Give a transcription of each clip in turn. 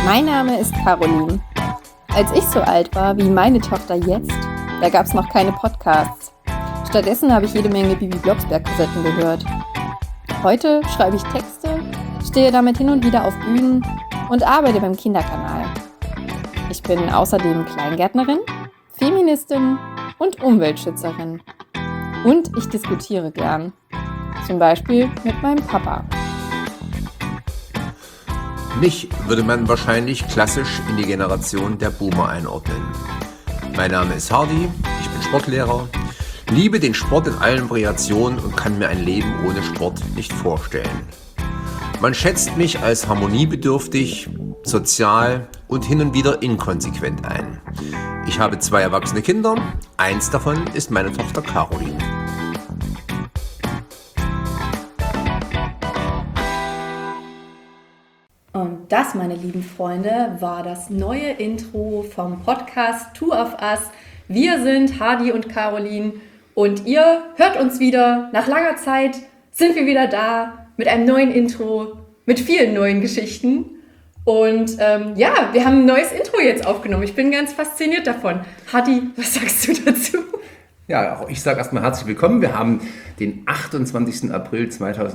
Mein Name ist Caroline. Als ich so alt war wie meine Tochter jetzt, da gab es noch keine Podcasts. Stattdessen habe ich jede Menge Bibi Blocksberg-Kassetten gehört. Heute schreibe ich Texte, stehe damit hin und wieder auf Bühnen und arbeite beim Kinderkanal. Ich bin außerdem Kleingärtnerin, Feministin und Umweltschützerin. Und ich diskutiere gern. Zum Beispiel mit meinem Papa. Mich würde man wahrscheinlich klassisch in die Generation der Boomer einordnen. Mein Name ist Hardy, ich bin Sportlehrer, liebe den Sport in allen Variationen und kann mir ein Leben ohne Sport nicht vorstellen. Man schätzt mich als harmoniebedürftig, sozial und hin und wieder inkonsequent ein. Ich habe 2 erwachsene Kinder, eins davon ist meine Tochter Caroline. Und das, meine lieben Freunde, war das neue Intro vom Podcast Two of Us. Wir sind Hardy und Caroline und ihr hört uns wieder. Nach langer Zeit sind wir wieder da mit einem neuen Intro, mit vielen neuen Geschichten. Und wir haben ein neues Intro jetzt aufgenommen. Ich bin ganz fasziniert davon. Hardy, was sagst du dazu? Ja, auch ich sage erstmal herzlich willkommen. Wir haben den 28. April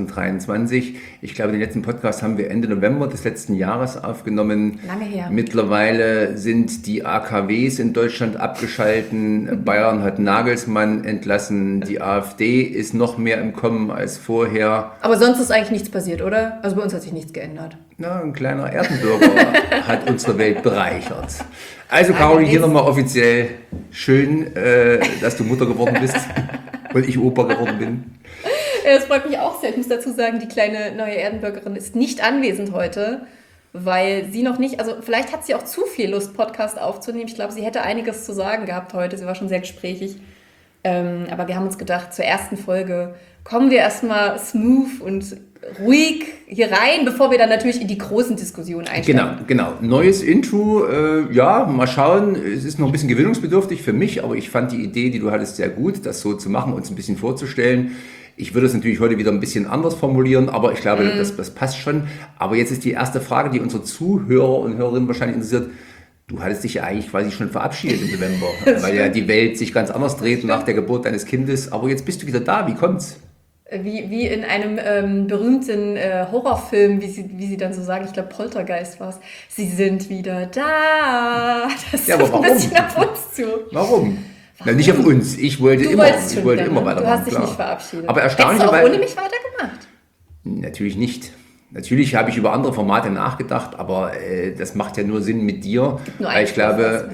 2023. Ich glaube, den letzten Podcast haben wir Ende November des letzten Jahres aufgenommen. Lange her. Mittlerweile sind die AKWs in Deutschland abgeschalten. Bayern hat Nagelsmann entlassen. Die AfD ist noch mehr im Kommen als vorher. Aber sonst ist eigentlich nichts passiert, oder? Also bei uns hat sich nichts geändert. Na, ein kleiner Erdenbürger hat unsere Welt bereichert. Also Caroline, hier nochmal offiziell schön, dass du Mutter geworden bist und ich Opa geworden bin. Das freut mich auch sehr. Ich muss dazu sagen, die kleine neue Erdenbürgerin ist nicht anwesend heute, weil sie noch nicht, also vielleicht hat sie auch zu viel Lust, Podcast aufzunehmen. Ich glaube, sie hätte einiges zu sagen gehabt heute. Sie war schon sehr gesprächig. Aber wir haben uns gedacht, zur ersten Folge kommen wir erstmal smooth und ruhig hier rein, bevor wir dann natürlich in die großen Diskussionen einsteigen. Genau. Neues Intro, mal schauen. Es ist noch ein bisschen gewöhnungsbedürftig für mich, aber ich fand die Idee, die du hattest, sehr gut, das so zu machen, uns ein bisschen vorzustellen. Ich würde es natürlich heute wieder ein bisschen anders formulieren, aber ich glaube, das passt schon. Aber jetzt ist die erste Frage, die unsere Zuhörer und Hörerinnen wahrscheinlich interessiert. Du hattest dich ja eigentlich quasi schon verabschiedet im November, weil ja die Welt sich ganz anders dreht nach der Geburt deines Kindes. Aber jetzt bist du wieder da. Wie kommt's? Wie in einem berühmten Horrorfilm, wie sie dann so sagen, ich glaube Poltergeist war es, sie sind wieder da. Das ja, aber warum? Ein bisschen auf uns zu. Warum? Na, nicht auf uns. Ich wollte immer weitermachen. Du hast dich nicht verabschiedet. Aber erstaunlicherweise. Hättest du auch ohne mich weitergemacht? Natürlich nicht. Natürlich habe ich über andere Formate nachgedacht, aber das macht ja nur Sinn mit dir. Weil ich glaube,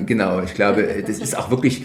das ist auch wirklich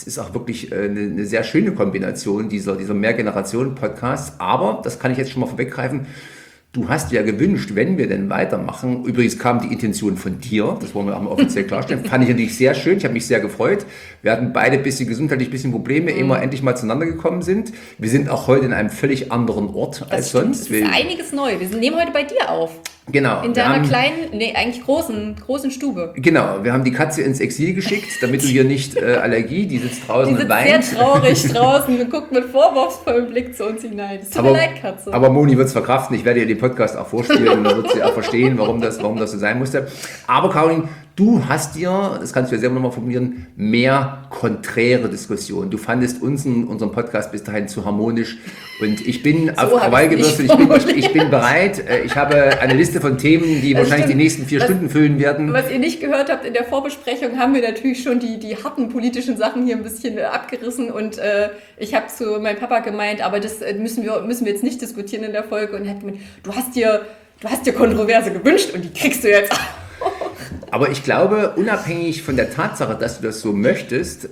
eine sehr schöne Kombination dieser Mehrgenerationen-Podcasts. Aber, das kann ich jetzt schon mal vorweggreifen, du hast ja gewünscht, wenn wir denn weitermachen, übrigens kam die Intention von dir, das wollen wir auch mal offiziell klarstellen, fand ich natürlich sehr schön, ich habe mich sehr gefreut. Wir hatten beide gesundheitlich ein bisschen Probleme, ehe wir endlich mal zueinander gekommen sind. Wir sind auch heute in einem völlig anderen Ort als sonst. Das ist einiges neu. Wir nehmen heute bei dir auf. Genau. In deiner eigentlich großen Stube. Genau, wir haben die Katze ins Exil geschickt, damit du hier nicht Allergie, die sitzt draußen und weint. Die sitzt sehr traurig draußen und guckt mit vorwurfsvollem Blick zu uns hinein. Es tut mir leid, Katze. Aber Moni wird es verkraften, ich werde ihr den Podcast auch vorspielen und dann wird sie auch verstehen, warum das so sein musste. Aber Caroline, du hast dir, das kannst du ja selber nochmal formulieren, mehr konträre Diskussionen. Du fandest unseren Podcast bis dahin zu harmonisch und ich bin auf Krawall gebürstet, ich bin bereit. Ich habe eine Liste von Themen, die wahrscheinlich die nächsten 4 Stunden füllen werden. Was ihr nicht gehört habt, in der Vorbesprechung haben wir natürlich schon die harten politischen Sachen hier ein bisschen abgerissen und ich habe zu meinem Papa gemeint, aber das müssen wir jetzt nicht diskutieren in der Folge und er hat gemeint, du hast dir Kontroverse gewünscht und die kriegst du jetzt auch. Aber ich glaube, unabhängig von der Tatsache, dass du das so möchtest,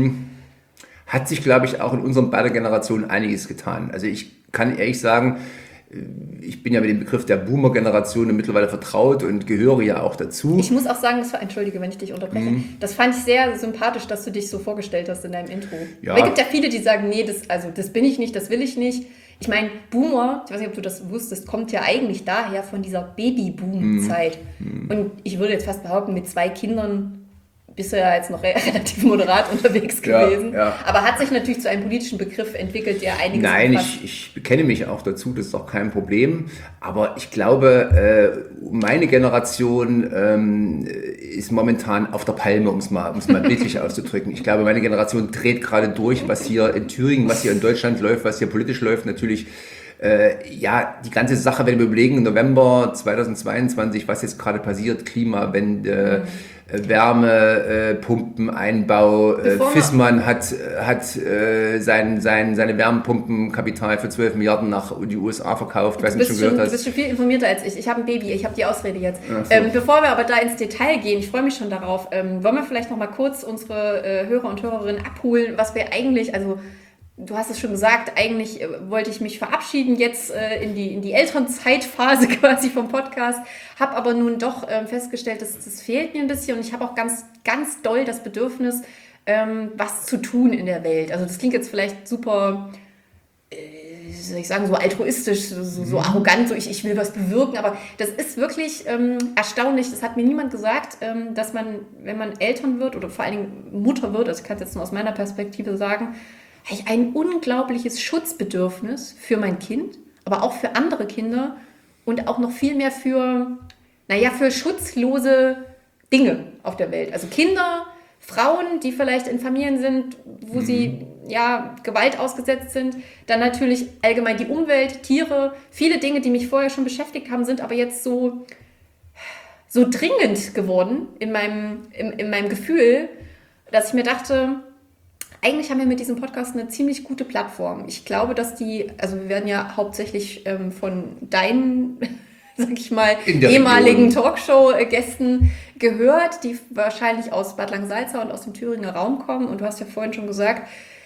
hat sich, glaube ich, auch in unseren beiden Generationen einiges getan. Also ich kann ehrlich sagen, ich bin ja mit dem Begriff der Boomer-Generation mittlerweile vertraut und gehöre ja auch dazu. Ich muss auch sagen, entschuldige, wenn ich dich unterbreche, das fand ich sehr sympathisch, dass du dich so vorgestellt hast in deinem Intro. Ja. Weil es gibt ja viele, die sagen, nee, das bin ich nicht, das will ich nicht. Ich meine, Boomer, ich weiß nicht, ob du das wusstest, kommt ja eigentlich daher von dieser Babyboom-Zeit. Und ich würde jetzt fast behaupten, mit 2 Kindern bist du ja jetzt noch relativ moderat unterwegs gewesen. Ja. Aber hat sich natürlich zu einem politischen Begriff entwickelt, der einiges Nein, ich bekenne mich auch dazu, das ist auch kein Problem. Aber ich glaube, meine Generation ist momentan auf der Palme, um es mal bildlich auszudrücken. Ich glaube, meine Generation dreht gerade durch, was hier in Thüringen, was hier in Deutschland läuft, was hier politisch läuft. Natürlich, die ganze Sache, wenn wir überlegen, November 2022, was jetzt gerade passiert, Klimawende, Wärmepumpeneinbau. Fissmann hat seine Wärmepumpenkapital für 12 Milliarden nach die USA verkauft. Weiß nicht, schon gehört hast. Du bist schon viel informierter als ich. Ich habe ein Baby, ich habe die Ausrede jetzt. So. Bevor wir aber da ins Detail gehen, ich freue mich schon darauf, wollen wir vielleicht noch mal kurz unsere Hörer und Hörerinnen abholen, was wir eigentlich, also du hast es schon gesagt, eigentlich wollte ich mich verabschieden jetzt in die Elternzeitphase quasi vom Podcast, habe aber nun doch festgestellt, dass das fehlt mir ein bisschen und ich habe auch ganz, ganz doll das Bedürfnis, was zu tun in der Welt. Also das klingt jetzt vielleicht super, wie soll ich sagen, so altruistisch, so arrogant, so ich will was bewirken, aber das ist wirklich erstaunlich, das hat mir niemand gesagt, dass man, wenn man Eltern wird oder vor allen Dingen Mutter wird, also ich kann es jetzt nur aus meiner Perspektive sagen, habe ich ein unglaubliches Schutzbedürfnis für mein Kind, aber auch für andere Kinder und auch noch viel mehr für schutzlose Dinge auf der Welt. Also Kinder, Frauen, die vielleicht in Familien sind, wo sie Gewalt ausgesetzt sind. Dann natürlich allgemein die Umwelt, Tiere, viele Dinge, die mich vorher schon beschäftigt haben, sind aber jetzt so dringend geworden in meinem Gefühl, dass ich mir dachte, eigentlich haben wir mit diesem Podcast eine ziemlich gute Plattform. Ich glaube, dass wir werden ja hauptsächlich von deinen, sag ich mal, ehemaligen Talkshow-Gästen gehört, die wahrscheinlich aus Bad Langensalza und aus dem Thüringer Raum kommen. Und du hast ja vorhin schon gesagt,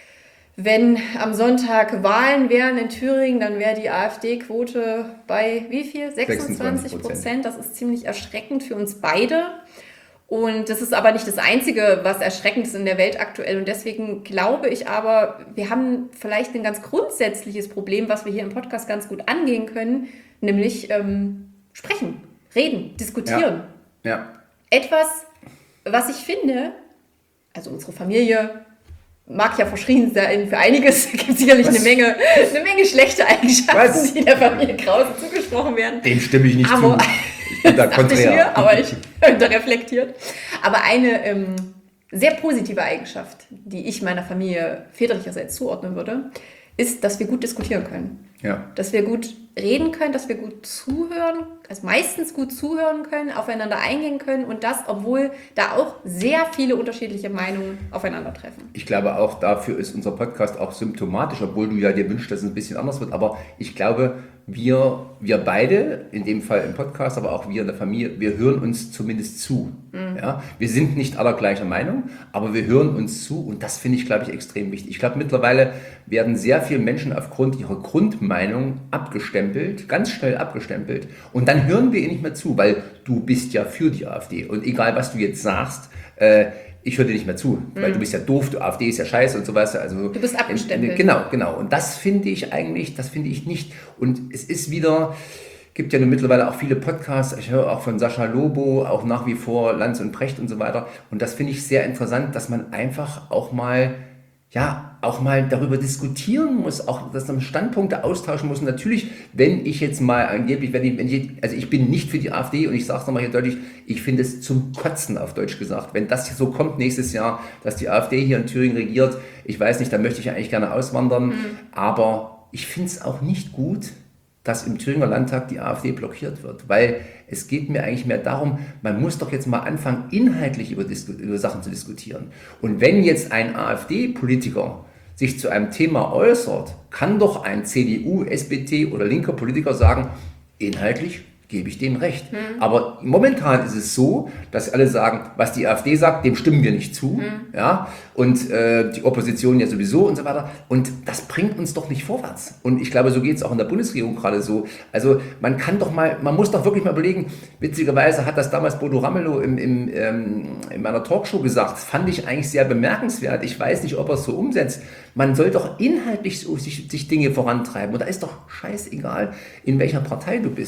wenn am Sonntag Wahlen wären in Thüringen, dann wäre die AfD-Quote bei wie viel? 26%. Das ist ziemlich erschreckend für uns beide. Und das ist aber nicht das Einzige, was erschreckend ist in der Welt aktuell. Und deswegen glaube ich aber, wir haben vielleicht ein ganz grundsätzliches Problem, was wir hier im Podcast ganz gut angehen können, nämlich sprechen, reden, diskutieren. Ja. Etwas, was ich finde, also unsere Familie mag ja verschrien sein für einiges, es gibt sicherlich eine Menge schlechte Eigenschaften, die der Familie Krause zugesprochen werden. Dem stimme ich nicht zu. Ich bin da konträr. Aber ich bin da reflektiert. Aber eine sehr positive Eigenschaft, die ich meiner Familie väterlicherseits zuordnen würde, ist, dass wir gut diskutieren können. Ja. Dass wir gut reden können, dass wir gut zuhören, also meistens gut zuhören können, aufeinander eingehen können und das, obwohl da auch sehr viele unterschiedliche Meinungen aufeinandertreffen. Ich glaube auch, dafür ist unser Podcast auch symptomatisch, obwohl du ja dir wünschst, dass es ein bisschen anders wird, aber ich glaube, wir beide, in dem Fall im Podcast, aber auch wir in der Familie, wir hören uns zumindest zu. Mhm. Ja? Wir sind nicht aller gleicher Meinung, aber wir hören uns zu und das finde ich, glaube ich, extrem wichtig. Ich glaube, mittlerweile werden sehr viele Menschen aufgrund ihrer Grundmeinung abgestempelt, ganz schnell abgestempelt und dann hören wir ihr nicht mehr zu, weil du bist ja für die AfD und egal, was du jetzt sagst, ich höre dir nicht mehr zu, weil du bist ja doof, die AfD ist ja scheiße und so weiter. Also, du bist abgestempelt. Genau. Und das finde ich nicht. Und es ist wieder, gibt ja nun mittlerweile auch viele Podcasts, ich höre auch von Sascha Lobo, auch nach wie vor Lanz und Precht und so weiter. Und das finde ich sehr interessant, dass man einfach auch mal darüber diskutieren muss, auch dass man Standpunkte austauschen muss. Und natürlich, wenn ich jetzt mal angeblich, ich bin nicht für die AfD und ich sage es nochmal hier deutlich, ich finde es zum Kotzen auf Deutsch gesagt. Wenn das hier so kommt nächstes Jahr, dass die AfD hier in Thüringen regiert, ich weiß nicht, da möchte ich eigentlich gerne auswandern, aber ich finde es auch nicht gut, dass im Thüringer Landtag die AfD blockiert wird, weil es geht mir eigentlich mehr darum, man muss doch jetzt mal anfangen, inhaltlich über Sachen zu diskutieren. Und wenn jetzt ein AfD-Politiker sich zu einem Thema äußert, kann doch ein CDU, SPD oder linker Politiker sagen, inhaltlich gebe ich dem recht. Aber momentan ist es so, dass alle sagen, was die AfD sagt, dem stimmen wir nicht zu. Ja? Und die Opposition ja sowieso und so weiter. Und das bringt uns doch nicht vorwärts. Und ich glaube, so geht es auch in der Bundesregierung gerade so. Also man muss doch wirklich mal überlegen, witzigerweise hat das damals Bodo Ramelow in meiner Talkshow gesagt, fand ich eigentlich sehr bemerkenswert. Ich weiß nicht, ob er es so umsetzt. Man soll doch inhaltlich sich Dinge vorantreiben. Und da ist doch scheißegal, in welcher Partei du bist.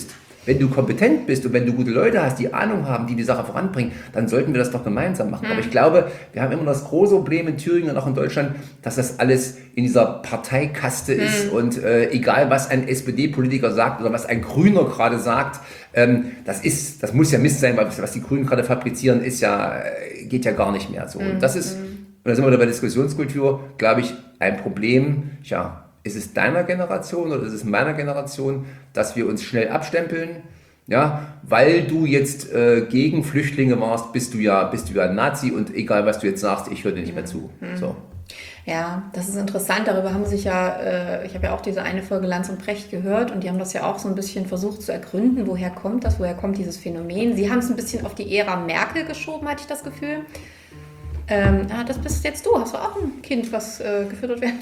wenn du kompetent bist und wenn du gute Leute hast, die Ahnung haben, die Sache voranbringen, dann sollten wir das doch gemeinsam machen. Aber ich glaube, wir haben immer das große Problem in Thüringen und auch in Deutschland, dass das alles in dieser Parteikaste ist und egal, was ein SPD-Politiker sagt oder was ein Grüner gerade sagt, das muss ja Mist sein, weil was die Grünen gerade fabrizieren, geht ja gar nicht mehr so. Und das ist, und da sind wir wieder bei Diskussionskultur, glaube ich, ein Problem. Ja, ist es deiner Generation oder ist es meiner Generation, dass wir uns schnell abstempeln? Ja, weil du jetzt gegen Flüchtlinge warst, bist du ja ein Nazi und egal was du jetzt sagst, ich höre dir nicht mehr zu. So. Ja, das ist interessant. Darüber haben sich ja, ich habe ja auch diese eine Folge Lanz und Precht gehört und die haben das ja auch so ein bisschen versucht zu ergründen, woher kommt dieses Phänomen. Sie haben es ein bisschen auf die Ära Merkel geschoben, hatte ich das Gefühl. Das bist jetzt du. Hast du auch ein Kind, was gefüttert werden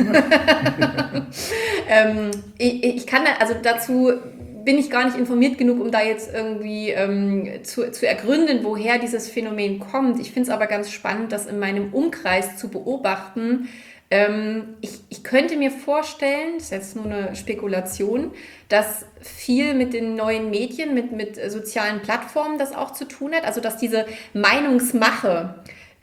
will? Ich kann, also dazu bin ich gar nicht informiert genug, um da jetzt irgendwie zu ergründen, woher dieses Phänomen kommt. Ich finde es aber ganz spannend, das in meinem Umkreis zu beobachten. Ich könnte mir vorstellen, das ist jetzt nur eine Spekulation, dass viel mit den neuen Medien, mit sozialen Plattformen das auch zu tun hat. Also dass diese Meinungsmache,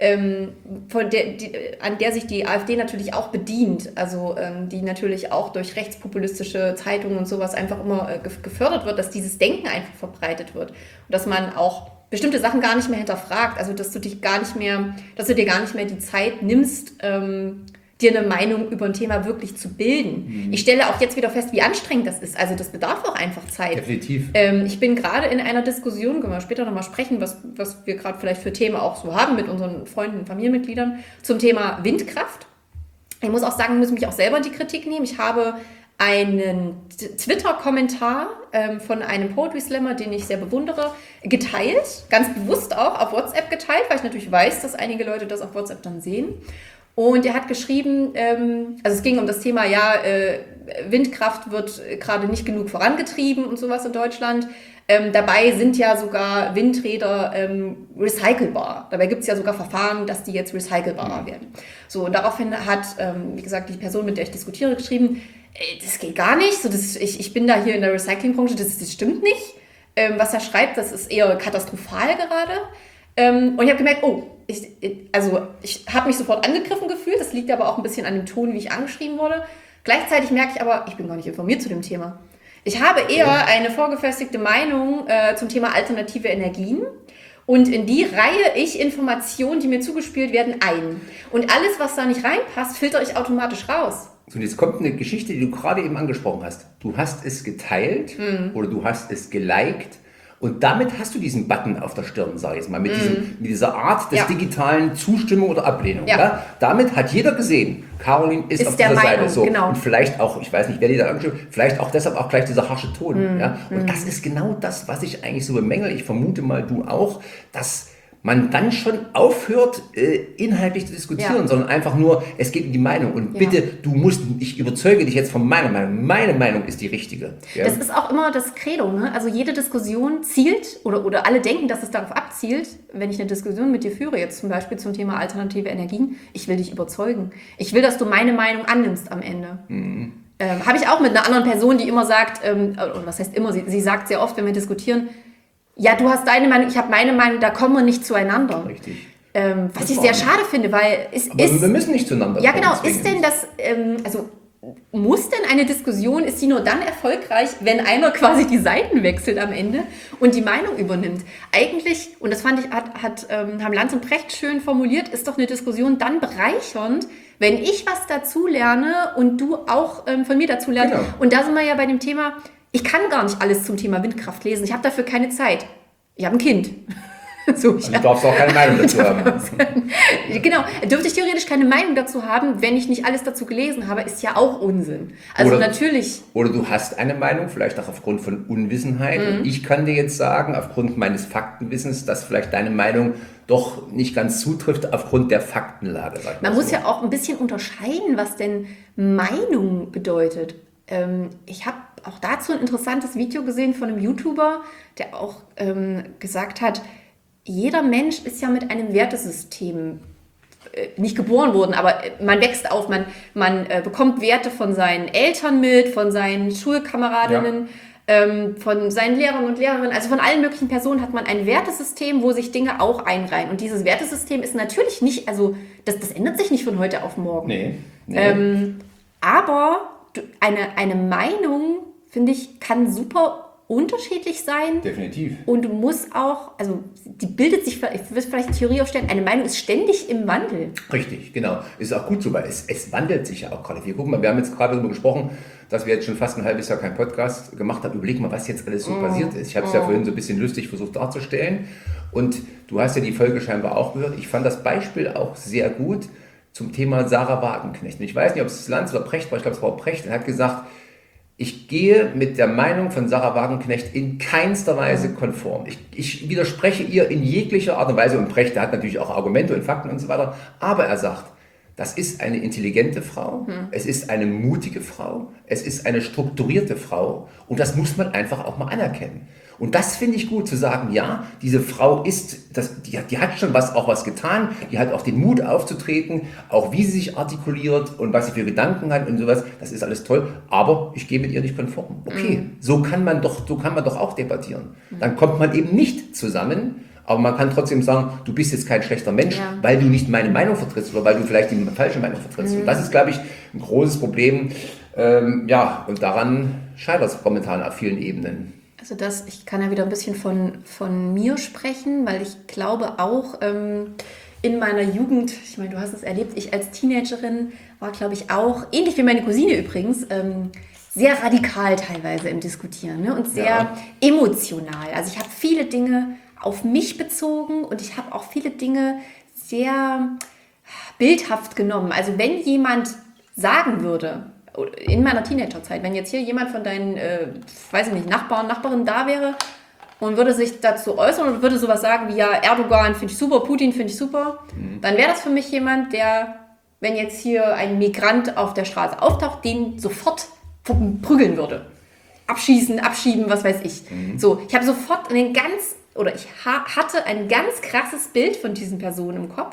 an der sich die AfD natürlich auch bedient, also die natürlich auch durch rechtspopulistische Zeitungen und sowas einfach immer gefördert wird, dass dieses Denken einfach verbreitet wird und dass man auch bestimmte Sachen gar nicht mehr hinterfragt, also dass du dir gar nicht mehr die Zeit nimmst, dir eine Meinung über ein Thema wirklich zu bilden. Ich stelle auch jetzt wieder fest, wie anstrengend das ist. Also das bedarf auch einfach Zeit. Definitiv. Ich bin gerade in einer Diskussion, können wir später nochmal sprechen, was wir gerade vielleicht für Themen auch so haben mit unseren Freunden und Familienmitgliedern, zum Thema Windkraft. Ich muss auch sagen, ich muss mich auch selber in die Kritik nehmen. Ich habe einen Twitter-Kommentar von einem Poetry Slammer, den ich sehr bewundere, geteilt, ganz bewusst auch auf WhatsApp geteilt, weil ich natürlich weiß, dass einige Leute das auf WhatsApp dann sehen. Und er hat geschrieben, also es ging um das Thema, Windkraft wird gerade nicht genug vorangetrieben und sowas in Deutschland. Dabei sind ja sogar Windräder recycelbar. Dabei gibt es ja sogar Verfahren, dass die jetzt recycelbarer werden. So, und daraufhin hat, wie gesagt, die Person, mit der ich diskutiere, geschrieben, das geht gar nicht. So, ich bin da hier in der Recyclingbranche, das stimmt nicht. Was er schreibt, das ist eher katastrophal gerade. Und ich habe gemerkt, ich habe mich sofort angegriffen gefühlt. Das liegt aber auch ein bisschen an dem Ton, wie ich angeschrieben wurde. Gleichzeitig merke ich aber, ich bin gar nicht informiert zu dem Thema. Ich habe eher eine vorgefestigte Meinung zum Thema alternative Energien. Und in die reihe ich Informationen, die mir zugespielt werden, ein. Und alles, was da nicht reinpasst, filtere ich automatisch raus. So, und jetzt kommt eine Geschichte, die du gerade eben angesprochen hast. Du hast es geteilt oder du hast es geliked. Und damit hast du diesen Button auf der Stirn, sag ich jetzt mal, mit dieser Art des digitalen Zustimmung oder Ablehnung. Ja. Ja? Damit hat jeder gesehen, Caroline ist auf dieser Seite so. Genau. Und vielleicht auch, ich weiß nicht, wer die da angeschrieben hat, vielleicht auch deshalb auch gleich dieser harsche Ton. Ja? Und das ist genau das, was ich eigentlich so bemängel. Ich vermute mal, du auch, dass man dann schon aufhört, inhaltlich zu diskutieren, sondern einfach nur, es geht um die Meinung. Und bitte, ich überzeuge dich jetzt von meiner Meinung. Meine Meinung ist die richtige. Ja? Das ist auch immer das Credo, ne? Also jede Diskussion zielt, oder alle denken, dass es darauf abzielt, wenn ich eine Diskussion mit dir führe, jetzt zum Beispiel zum Thema alternative Energien, ich will dich überzeugen. Ich will, dass du meine Meinung annimmst am Ende. Habe ich auch mit einer anderen Person, die immer sagt, oder was heißt immer, sie sagt sehr oft, wenn wir diskutieren, ja, du hast deine Meinung, ich habe meine Meinung, da kommen wir nicht zueinander. Richtig. Was ich sehr schade finde, weil wir müssen nicht zueinander kommen. Ja, genau. Ist denn das, muss denn eine Diskussion, ist sie nur dann erfolgreich, wenn einer quasi die Seiten wechselt am Ende und die Meinung übernimmt? Eigentlich, und das fand ich, haben Lanz und Precht schön formuliert, ist doch eine Diskussion dann bereichernd, wenn ich was dazu lerne und du auch von mir dazu lernst. Genau. Und da sind wir ja bei dem Thema, ich kann gar nicht alles zum Thema Windkraft lesen. Ich habe dafür keine Zeit. Ich habe ein Kind. So, also du darfst auch keine Meinung dazu haben. Genau, dürfte ich theoretisch keine Meinung dazu haben, wenn ich nicht alles dazu gelesen habe, ist ja auch Unsinn. Also natürlich. Oder du hast eine Meinung, vielleicht auch aufgrund von Unwissenheit. Und ich kann dir jetzt sagen, aufgrund meines Faktenwissens, dass vielleicht deine Meinung doch nicht ganz zutrifft aufgrund der Faktenlage. Man muss ja auch ein bisschen unterscheiden, was denn Meinung bedeutet. Ich habe auch dazu ein interessantes Video gesehen von einem YouTuber, der auch gesagt hat, jeder Mensch ist ja mit einem Wertesystem nicht geboren worden, aber man wächst auf, man bekommt Werte von seinen Eltern mit, von seinen Schulkameradinnen. von seinen Lehrern und Lehrerinnen, also von allen möglichen Personen hat man ein Wertesystem, wo sich Dinge auch einreihen. Und dieses Wertesystem ist natürlich nicht, also das ändert sich nicht von heute auf morgen. Nee. Aber eine Meinung, finde ich, kann super unterschiedlich sein. Definitiv. Und muss auch, also die bildet sich, ich will vielleicht eine Theorie aufstellen, eine Meinung ist ständig im Wandel. Richtig, genau. Ist auch gut so, weil es wandelt sich ja auch gerade viel. Guck mal, wir haben jetzt gerade darüber gesprochen, dass wir jetzt schon fast ein halbes Jahr keinen Podcast gemacht haben. Überleg mal, was jetzt alles so passiert ist. Ich habe es ja vorhin so ein bisschen lustig versucht darzustellen. Und du hast ja die Folge scheinbar auch gehört. Ich fand das Beispiel auch sehr gut zum Thema Sarah Wagenknecht. Und ich weiß nicht, ob es Lanz oder Precht war, ich glaube, es war auch Precht. Er hat gesagt, ich gehe mit der Meinung von Sarah Wagenknecht in keinster Weise konform. Ich widerspreche ihr in jeglicher Art und Weise. Und Precht, der hat natürlich auch Argumente und Fakten und so weiter. Aber er sagt, das ist eine intelligente Frau, es ist eine mutige Frau, es ist eine strukturierte Frau. Und das muss man einfach auch mal anerkennen. Und das finde ich gut, zu sagen, ja, diese Frau die hat schon was getan, die hat auch den Mut aufzutreten, auch wie sie sich artikuliert und was sie für Gedanken hat und sowas, das ist alles toll, aber ich gehe mit ihr nicht konform. Okay, so kann man doch auch debattieren. Dann kommt man eben nicht zusammen, aber man kann trotzdem sagen, du bist jetzt kein schlechter Mensch, weil du nicht meine Meinung vertrittst oder weil du vielleicht die falsche Meinung vertrittst. Und das ist, glaube ich, ein großes Problem. Und daran scheitert es momentan auf vielen Ebenen. Also ich kann ja wieder ein bisschen von mir sprechen, weil ich glaube auch in meiner Jugend, ich meine, du hast es erlebt, ich als Teenagerin war, glaube ich, auch, ähnlich wie meine Cousine übrigens, sehr radikal teilweise im Diskutieren, ne? Und sehr emotional. Also ich habe viele Dinge auf mich bezogen und ich habe auch viele Dinge sehr bildhaft genommen. Also wenn jemand sagen würde, in meiner Teenagerzeit, wenn jetzt hier jemand von deinen, Nachbarinnen da wäre und würde sich dazu äußern und würde sowas sagen wie, ja, Erdogan finde ich super, Putin finde ich super, dann wäre das für mich jemand, der, wenn jetzt hier ein Migrant auf der Straße auftaucht, den sofort prügeln würde. Abschießen, abschieben, was weiß ich. So, ich habe sofort hatte ein ganz krasses Bild von diesen Personen im Kopf,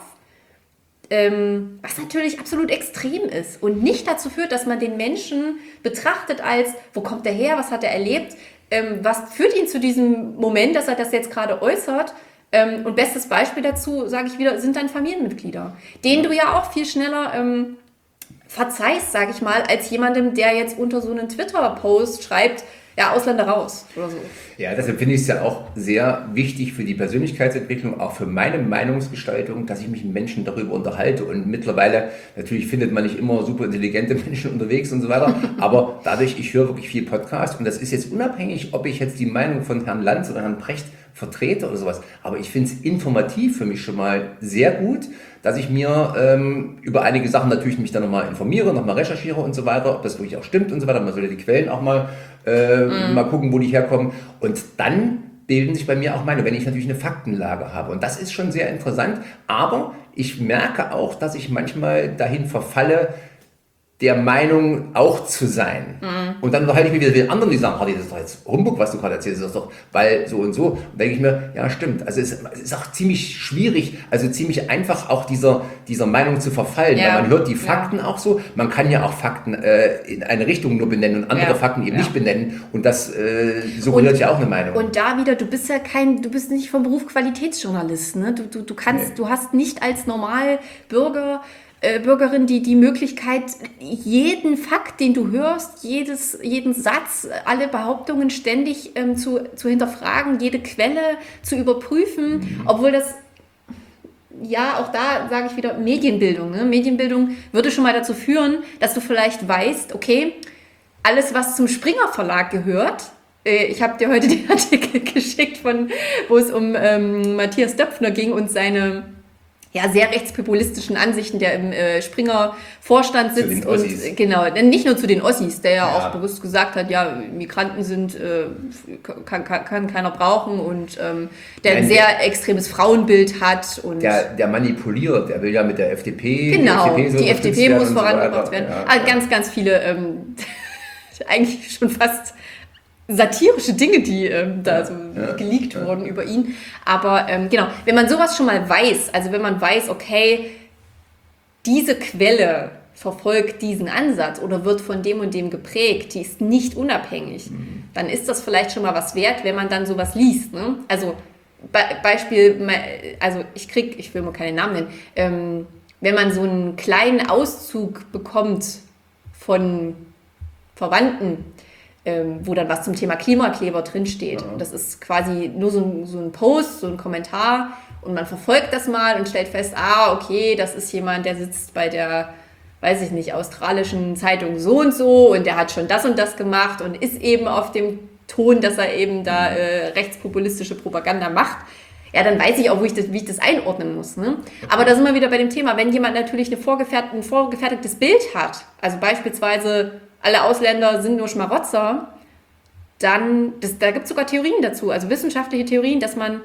was natürlich absolut extrem ist und nicht dazu führt, dass man den Menschen betrachtet als, wo kommt der her, was hat er erlebt, was führt ihn zu diesem Moment, dass er das jetzt gerade äußert. Und bestes Beispiel dazu, sage ich wieder, sind dann Familienmitglieder, denen du ja auch viel schneller verzeihst, sage ich mal, als jemandem, der jetzt unter so einen Twitter-Post schreibt, ja, Ausländer raus oder so. Ja, deshalb finde ich es ja auch sehr wichtig für die Persönlichkeitsentwicklung, auch für meine Meinungsgestaltung, dass ich mich mit Menschen darüber unterhalte. Und mittlerweile, natürlich findet man nicht immer super intelligente Menschen unterwegs und so weiter, aber dadurch, ich höre wirklich viel Podcast und das ist jetzt unabhängig, ob ich jetzt die Meinung von Herrn Lanz oder Herrn Precht vertrete oder sowas. Aber ich finde es informativ für mich schon mal sehr gut, dass ich mir über einige Sachen natürlich mich dann nochmal informiere, nochmal recherchiere und so weiter, ob das wirklich auch stimmt und so weiter. Man sollte die Quellen auch mal gucken, wo die herkommen. Und dann bilden sich bei mir auch wenn ich natürlich eine Faktenlage habe. Und das ist schon sehr interessant. Aber ich merke auch, dass ich manchmal dahin verfalle, der Meinung auch zu sein. Und dann unterhalte ich mich wieder mit den anderen, die sagen, das ist doch jetzt Humbug, was du gerade erzählst, das ist doch, weil so und so. Und denke ich mir, ja stimmt, also es ist auch ziemlich schwierig, also ziemlich einfach auch dieser Meinung zu verfallen, weil man hört die Fakten auch so, man kann ja auch Fakten in eine Richtung nur benennen und andere Fakten eben nicht benennen und das suggeriert ja auch eine Meinung. Und da wieder, du bist nicht vom Beruf Qualitätsjournalist, ne? Du hast nicht als Bürgerin die Möglichkeit, jeden Fakt, den du hörst, jeden Satz, alle Behauptungen ständig zu hinterfragen, jede Quelle zu überprüfen, obwohl das, ja, auch da sage ich wieder Medienbildung. Ne? Medienbildung würde schon mal dazu führen, dass du vielleicht weißt, okay, alles, was zum Springer Verlag gehört, ich habe dir heute den Artikel geschickt, wo es um Matthias Döpfner ging und seine sehr rechtspopulistischen Ansichten, der im Springer-Vorstand sitzt. Und genau, nicht nur zu den Ossis, der ja auch bewusst gesagt hat, ja, Migranten kann keiner brauchen und der ein sehr extremes Frauenbild hat. Und der manipuliert, der will ja mit der FDP. Genau, die FDP muss vorangebracht werden. Also ganz, ganz viele, eigentlich schon fast satirische Dinge, die geleakt wurden über ihn. Aber genau, wenn man sowas schon mal weiß, also wenn man weiß, okay, diese Quelle verfolgt diesen Ansatz oder wird von dem und dem geprägt, die ist nicht unabhängig, dann ist das vielleicht schon mal was wert, wenn man dann sowas liest. Ne? Also Beispiel, also ich will mal keine Namen nennen, wenn man so einen kleinen Auszug bekommt von Verwandten, wo dann was zum Thema Klimakleber drinsteht. Ja. Das ist quasi nur so ein Post, so ein Kommentar und man verfolgt das mal und stellt fest, okay, das ist jemand, der sitzt bei der, weiß ich nicht, australischen Zeitung so und der hat schon das und das gemacht und ist eben auf dem Ton, dass er eben da rechtspopulistische Propaganda macht. Ja, dann weiß ich auch, wie ich das einordnen muss. Ne? Aber da sind wir wieder bei dem Thema, wenn jemand natürlich ein vorgefertigtes Bild hat, also beispielsweise alle Ausländer sind nur Schmarotzer, dann, da gibt es sogar Theorien dazu, also wissenschaftliche Theorien, dass man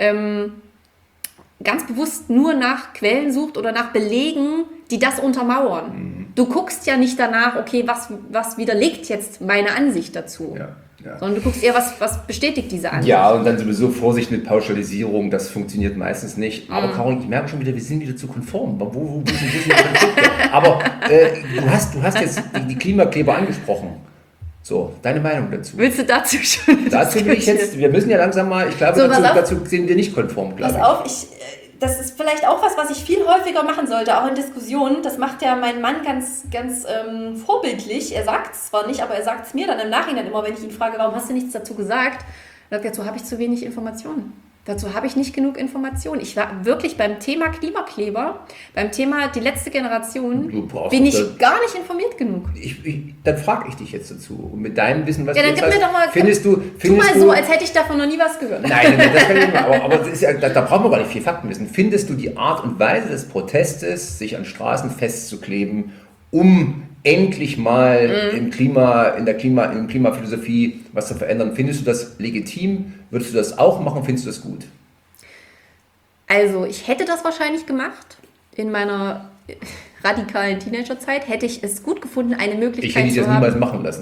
ganz bewusst nur nach Quellen sucht oder nach Belegen, die das untermauern. Du guckst ja nicht danach, okay, was widerlegt jetzt meine Ansicht dazu? Ja. Sondern du guckst eher, was bestätigt diese Ansicht. Ja, und dann sowieso Vorsicht mit Pauschalisierung, das funktioniert meistens nicht. Aber Karin, ich merke schon wieder, wir sind wieder zu konform. Wo sind die Konflikte? Aber du hast jetzt die Klimakleber angesprochen. So, deine Meinung dazu? Willst du dazu schon? Dazu will ich jetzt, wir müssen ja langsam mal, ich glaube, dazu sind wir nicht konform, glaube ich. Pass auf, das ist vielleicht auch was ich viel häufiger machen sollte, auch in Diskussionen. Das macht ja mein Mann ganz vorbildlich. Er sagt es zwar nicht, aber er sagt es mir dann im Nachhinein immer, wenn ich ihn frage, warum hast du nichts dazu gesagt? Dann sagt er, dazu habe ich zu wenig Informationen. Dazu habe ich nicht genug Informationen. Ich war wirklich beim Thema Klimakleber, beim Thema die letzte Generation, bin ich gar nicht informiert genug. Dann frage ich dich jetzt dazu. Und mit deinem Wissen, was du jetzt hast, findest du... Tu mal so, als hätte ich davon noch nie was gehört. Nein, das kann ich nicht machen. Aber das ist ja, da brauchen wir gar nicht viel Faktenwissen. Findest du die Art und Weise des Protestes, sich an Straßen festzukleben, um endlich mal im Klimaphilosophie was zu verändern? Findest du das legitim? Würdest du das auch machen? Findest du das gut? Also ich hätte das wahrscheinlich gemacht in meiner radikalen Teenagerzeit, hätte ich es gut gefunden, eine Möglichkeit zu haben. Ich hätte dich das niemals machen lassen.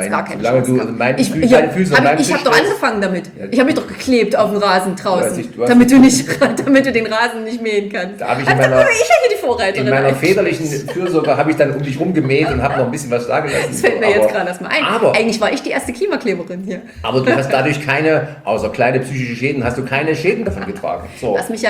Ich habe doch angefangen damit. Ja. Ich habe mich doch geklebt auf dem Rasen draußen, damit du den Rasen nicht mähen kannst. Ich hätte die Vorreiterin. In meiner väterlichen Fürsorge habe ich dann um dich rumgemäht und habe noch ein bisschen was da gelassen. Das fällt mir jetzt gerade erstmal ein. Eigentlich war ich die erste Klimakleberin hier. Aber du hast dadurch außer kleine psychische Schäden, hast du keine Schäden davon getragen. So. Was mich ja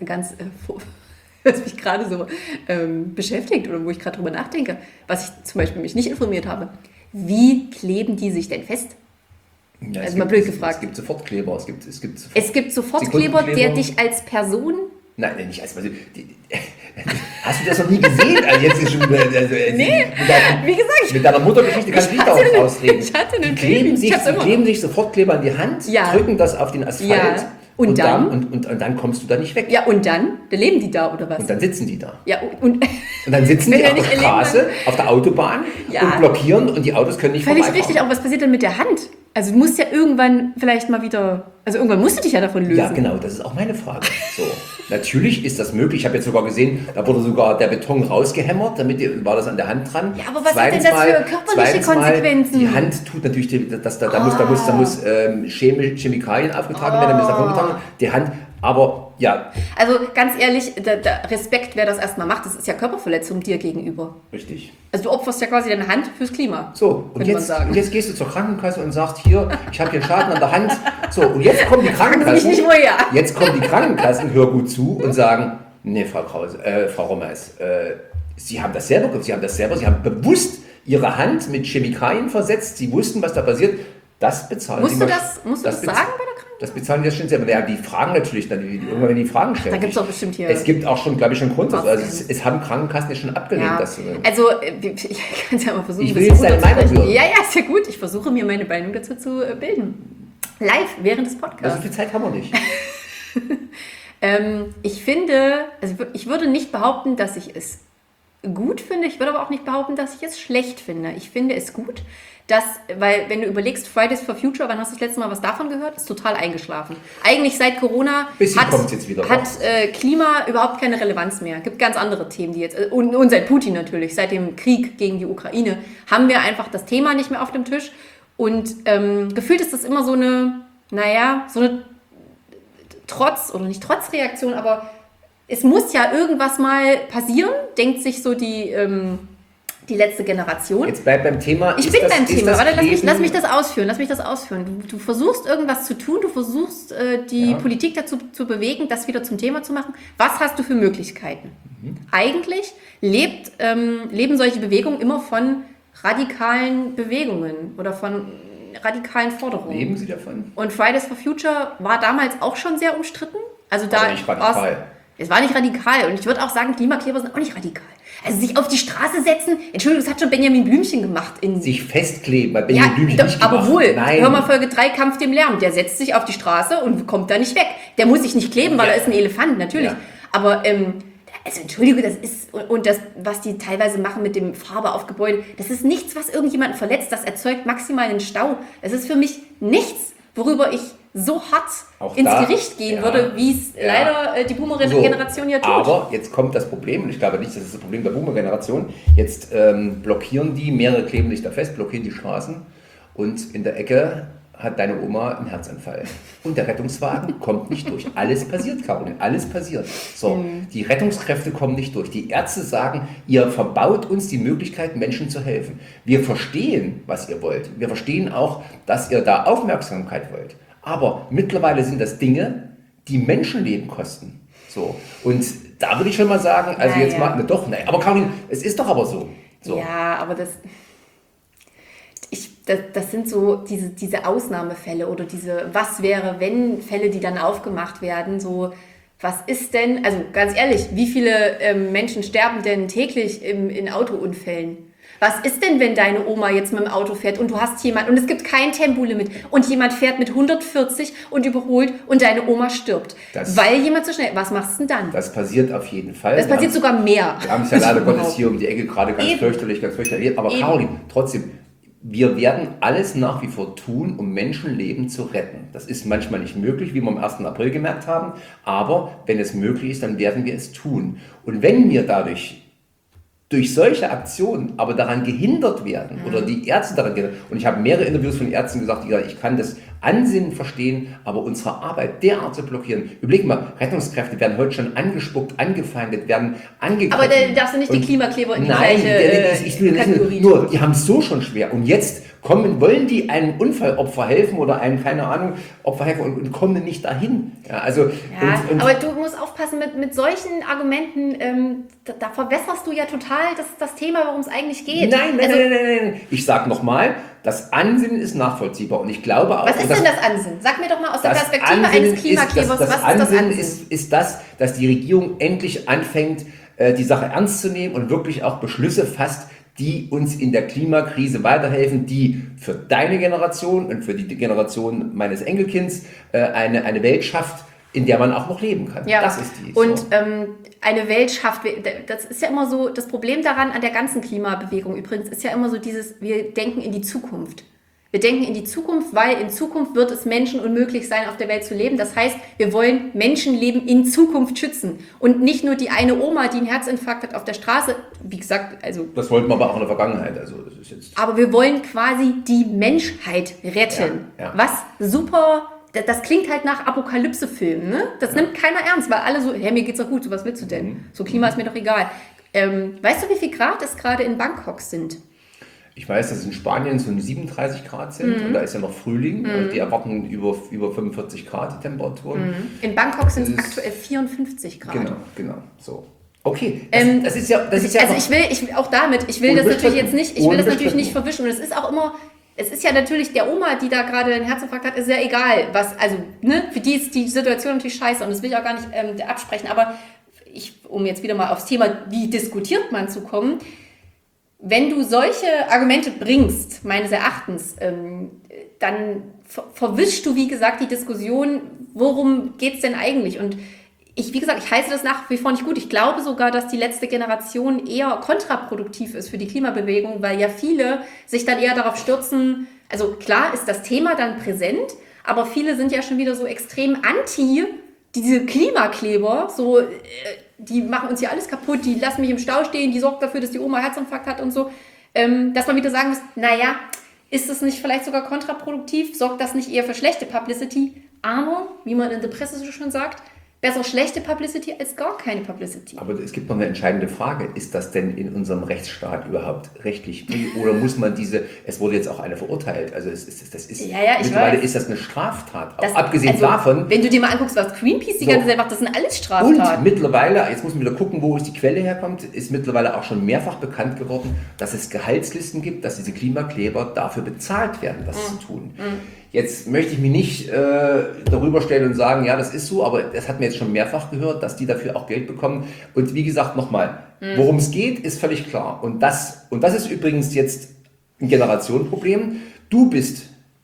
was mich gerade so beschäftigt oder wo ich gerade drüber nachdenke, was ich zum Beispiel mich nicht informiert habe. Wie kleben die sich denn fest? Ja, also mal blöd gefragt. Es gibt Sofortkleber. Es gibt Sofortkleber, der dich als Person... Nein, nicht als Person. Hast du das noch nie gesehen? Also jetzt ist schon, nee, wie gesagt... Mit deiner Muttergeschichte kannst du nicht darauf ausreden. Ich hatte einen Baby. Die kleben sich Sofortkleber an die Hand, drücken das auf den Asphalt... Ja. Und dann kommst du da nicht weg. Ja, und dann leben die da, oder was? Und dann sitzen die da. Ja, und dann sitzen die auf der Straße, auf der Autobahn und blockieren und die Autos können nicht vorbeifahren. Völlig richtig, aber was passiert denn mit der Hand? Also du musst ja irgendwann vielleicht mal wieder, irgendwann musst du dich ja davon lösen. Ja, genau, das ist auch meine Frage. So, natürlich ist das möglich. Ich habe jetzt sogar gesehen, da wurde sogar der Beton rausgehämmert, damit war das an der Hand dran. Ja, aber was hat denn das für körperliche Konsequenzen? Die Hand tut natürlich, da muss Chemikalien aufgetragen werden, damit es davon getragen wird. Die Hand, aber ja. Also ganz ehrlich, der Respekt, wer das erstmal macht, das ist ja Körperverletzung dir gegenüber. Richtig. Also du opferst ja quasi deine Hand fürs Klima. So, und jetzt gehst du zur Krankenkasse und sagst, hier, ich habe hier einen Schaden an der Hand. So, und jetzt kommen die Krankenkassen. Jetzt kommen die Krankenkassen, hör gut zu und sagen, nee, Frau Rommers, Sie haben bewusst Ihre Hand mit Chemikalien versetzt, Sie wussten, was da passiert. Das bezahlen Sie. Musst du das sagen bei der Krankenkasse? Das bezahlen die ja schon selber. Ja, die fragen natürlich dann, irgendwann wenn die Fragen stellen. Da gibt es doch bestimmt hier... Es gibt auch schon, glaube ich, schon Grundsatz. Also es haben Krankenkassen ja schon abgelehnt, das zu nehmen. Also, ich kann es ja mal versuchen. Ich will jetzt deine Meinung hören. Ja, ist ja gut. Ich versuche mir meine Meinung dazu zu bilden. Live, während des Podcasts. So viel Zeit haben wir nicht. Ich finde, ich würde nicht behaupten, dass ich es gut finde. Ich würde aber auch nicht behaupten, dass ich es schlecht finde. Ich finde es gut, weil wenn du überlegst, Fridays for Future, wann hast du das letzte Mal was davon gehört? Ist total eingeschlafen. Eigentlich seit Corona hat Klima überhaupt keine Relevanz mehr. Gibt ganz andere Themen, die jetzt, und seit Putin natürlich, seit dem Krieg gegen die Ukraine, haben wir einfach das Thema nicht mehr auf dem Tisch. Und gefühlt ist das immer so eine Trotz- oder nicht Trotzreaktion, aber es muss ja irgendwas mal passieren, denkt sich so die letzte Generation. Jetzt bleib beim Thema. Ich bin beim Thema. Warte, lass mich das ausführen. Du versuchst irgendwas zu tun, du versuchst die Politik dazu zu bewegen, das wieder zum Thema zu machen. Was hast du für Möglichkeiten? Eigentlich leben solche Bewegungen immer von radikalen Bewegungen oder von radikalen Forderungen. Leben sie davon? Und Fridays for Future war damals auch schon sehr umstritten. Also da nicht radikal. Es war nicht radikal. Und ich würde auch sagen, Klimakleber sind auch nicht radikal. Also sich auf die Straße setzen, Entschuldigung, das hat schon Benjamin Blümchen gemacht. Sich festkleben, bei Benjamin Blümchen nicht aber gemacht. wohl, Nein. hör mal Folge 3, Kampf dem Lärm. Der setzt sich auf die Straße und kommt da nicht weg. Der muss sich nicht kleben, weil er ist ein Elefant, natürlich. Ja. Aber, also Entschuldigung, das ist, und das, was die teilweise machen mit dem Farbe auf Gebäude, das ist nichts, was irgendjemanden verletzt. Das erzeugt maximal einen Stau. Das ist für mich nichts, worüber ich so hart auch ins Gericht gehen würde, wie es leider die Boomer-Generation ja tut. Aber jetzt kommt das Problem, und ich glaube nicht, das ist das Problem der Boomer-Generation, jetzt blockieren die, mehrere kleben sich da fest, blockieren die Straßen und in der Ecke hat deine Oma einen Herzanfall. Und der Rettungswagen kommt nicht durch. Alles passiert, Caroline, alles passiert. So, die Rettungskräfte kommen nicht durch. Die Ärzte sagen, ihr verbaut uns die Möglichkeit, Menschen zu helfen. Wir verstehen, was ihr wollt. Wir verstehen auch, dass ihr da Aufmerksamkeit wollt. Aber mittlerweile sind das Dinge, die Menschenleben kosten. So, und da würde ich schon mal sagen, also aber Caroline, es ist doch aber so. Ja, aber das sind so diese Ausnahmefälle oder diese Was-wäre-wenn-Fälle, die dann aufgemacht werden. So, was ist denn, also ganz ehrlich, wie viele Menschen sterben denn täglich in Autounfällen? Was ist denn, wenn deine Oma jetzt mit dem Auto fährt und du hast jemanden und es gibt kein Tempolimit und jemand fährt mit 140 und überholt und deine Oma stirbt, weil jemand zu schnell. Was machst du denn dann? Das passiert auf jeden Fall. Das passiert sogar mehr. Wir haben es ja leider Gottes hier um die Ecke gerade ganz fürchterlich erlebt. Aber Caroline, trotzdem, wir werden alles nach wie vor tun, um Menschenleben zu retten. Das ist manchmal nicht möglich, wie wir am 1. April gemerkt haben, aber wenn es möglich ist, dann werden wir es tun. Und wenn wir durch solche Aktionen aber daran gehindert werden oder die Ärzte daran gehindert, und ich habe mehrere Interviews von Ärzten gesagt, die gesagt, ich kann das Ansinnen verstehen, aber unsere Arbeit derart zu blockieren. Überleg mal, Rettungskräfte werden heute schon angespuckt, angefeindet, werden angegriffen. Aber da darfst du nicht die Klimakleber in die gleiche Kategorie. Nur, die haben es so schon schwer. Und jetzt wollen die einem Unfallopfer helfen oder einem, keine Ahnung, Opfer helfen und kommen nicht dahin. Ja, also, aber du musst aufpassen mit solchen Argumenten, da verwässerst du ja total das Thema, worum es eigentlich geht. Nein. Ich sage nochmal, das Ansinnen ist nachvollziehbar und ich glaube auch... Was ist denn das Ansinnen? Sag mir doch mal aus der Perspektive eines Klimaklebers, was ist das Ansinnen? Ist das, dass die Regierung endlich anfängt, die Sache ernst zu nehmen und wirklich auch Beschlüsse fasst, die uns in der Klimakrise weiterhelfen, die für deine Generation und für die Generation meines Enkelkinds eine Welt schafft, in der man auch noch leben kann. Ja. Das ist die. Und eine Welt schafft, das ist ja immer so, das Problem daran an der ganzen Klimabewegung übrigens ist ja immer so wir denken in die Zukunft. Wir denken in die Zukunft, weil in Zukunft wird es Menschen unmöglich sein, auf der Welt zu leben. Das heißt, wir wollen Menschenleben in Zukunft schützen. Und nicht nur die eine Oma, die einen Herzinfarkt hat auf der Straße. Wie gesagt, also... Das wollten wir aber auch in der Vergangenheit. Also das ist jetzt... Aber wir wollen quasi die Menschheit retten. Ja. Was super... Das klingt halt nach Apokalypse-Filmen, ne? Das nimmt keiner ernst, weil alle so, hey, mir geht's doch gut, so was willst du denn? So Klima ist mir doch egal. Weißt du, wie viel Grad es gerade in Bangkok sind? Ich weiß, dass in Spanien so 37 Grad sind und da ist ja noch Frühling. Also die erwarten über 45 Grad die Temperaturen. In Bangkok sind es aktuell 54 Grad. Genau. So. Okay, das ist ja also ich will das natürlich jetzt nicht, nicht verwischen. Und es ist auch immer, es ist ja natürlich der Oma, die da gerade einen Herzinfarkt hat, ist ja egal, für die ist die Situation natürlich scheiße und das will ich auch gar nicht absprechen. Aber um jetzt wieder mal aufs Thema, wie diskutiert man zu kommen, wenn du solche Argumente bringst, meines Erachtens, dann verwischst du, wie gesagt, die Diskussion, worum geht es denn eigentlich? Und ich heiße das nach wie vor nicht gut. Ich glaube sogar, dass die letzte Generation eher kontraproduktiv ist für die Klimabewegung, weil ja viele sich dann eher darauf stürzen, also klar ist das Thema dann präsent, aber viele sind ja schon wieder so extrem anti diese Klimakleber, so... die machen uns hier alles kaputt, die lassen mich im Stau stehen, die sorgt dafür, dass die Oma Herzinfarkt hat und so, dass man wieder sagen muss, naja, ist es nicht vielleicht sogar kontraproduktiv, sorgt das nicht eher für schlechte Publicity, aber, wie man in der Presse so schön sagt, Besser schlechte Publicity als gar keine Publicity. Aber es gibt noch eine entscheidende Frage. Ist das denn in unserem Rechtsstaat überhaupt rechtlich? Oder muss man es wurde jetzt auch eine verurteilt. Also mittlerweile ist das eine Straftat. Abgesehen davon. Wenn du dir mal anguckst, was Greenpeace die ganze Zeit macht, das sind alles Straftaten. Und mittlerweile, jetzt muss man wieder gucken, wo die Quelle herkommt, ist mittlerweile auch schon mehrfach bekannt geworden, dass es Gehaltslisten gibt, dass diese Klimakleber dafür bezahlt werden, das zu tun. Jetzt möchte ich mich nicht darüber stellen und sagen, ja, das ist so, aber das hat mir jetzt schon mehrfach gehört, dass die dafür auch Geld bekommen. Und wie gesagt, nochmal, worum es geht, ist völlig klar. Und das ist übrigens jetzt ein Generationenproblem. Du bist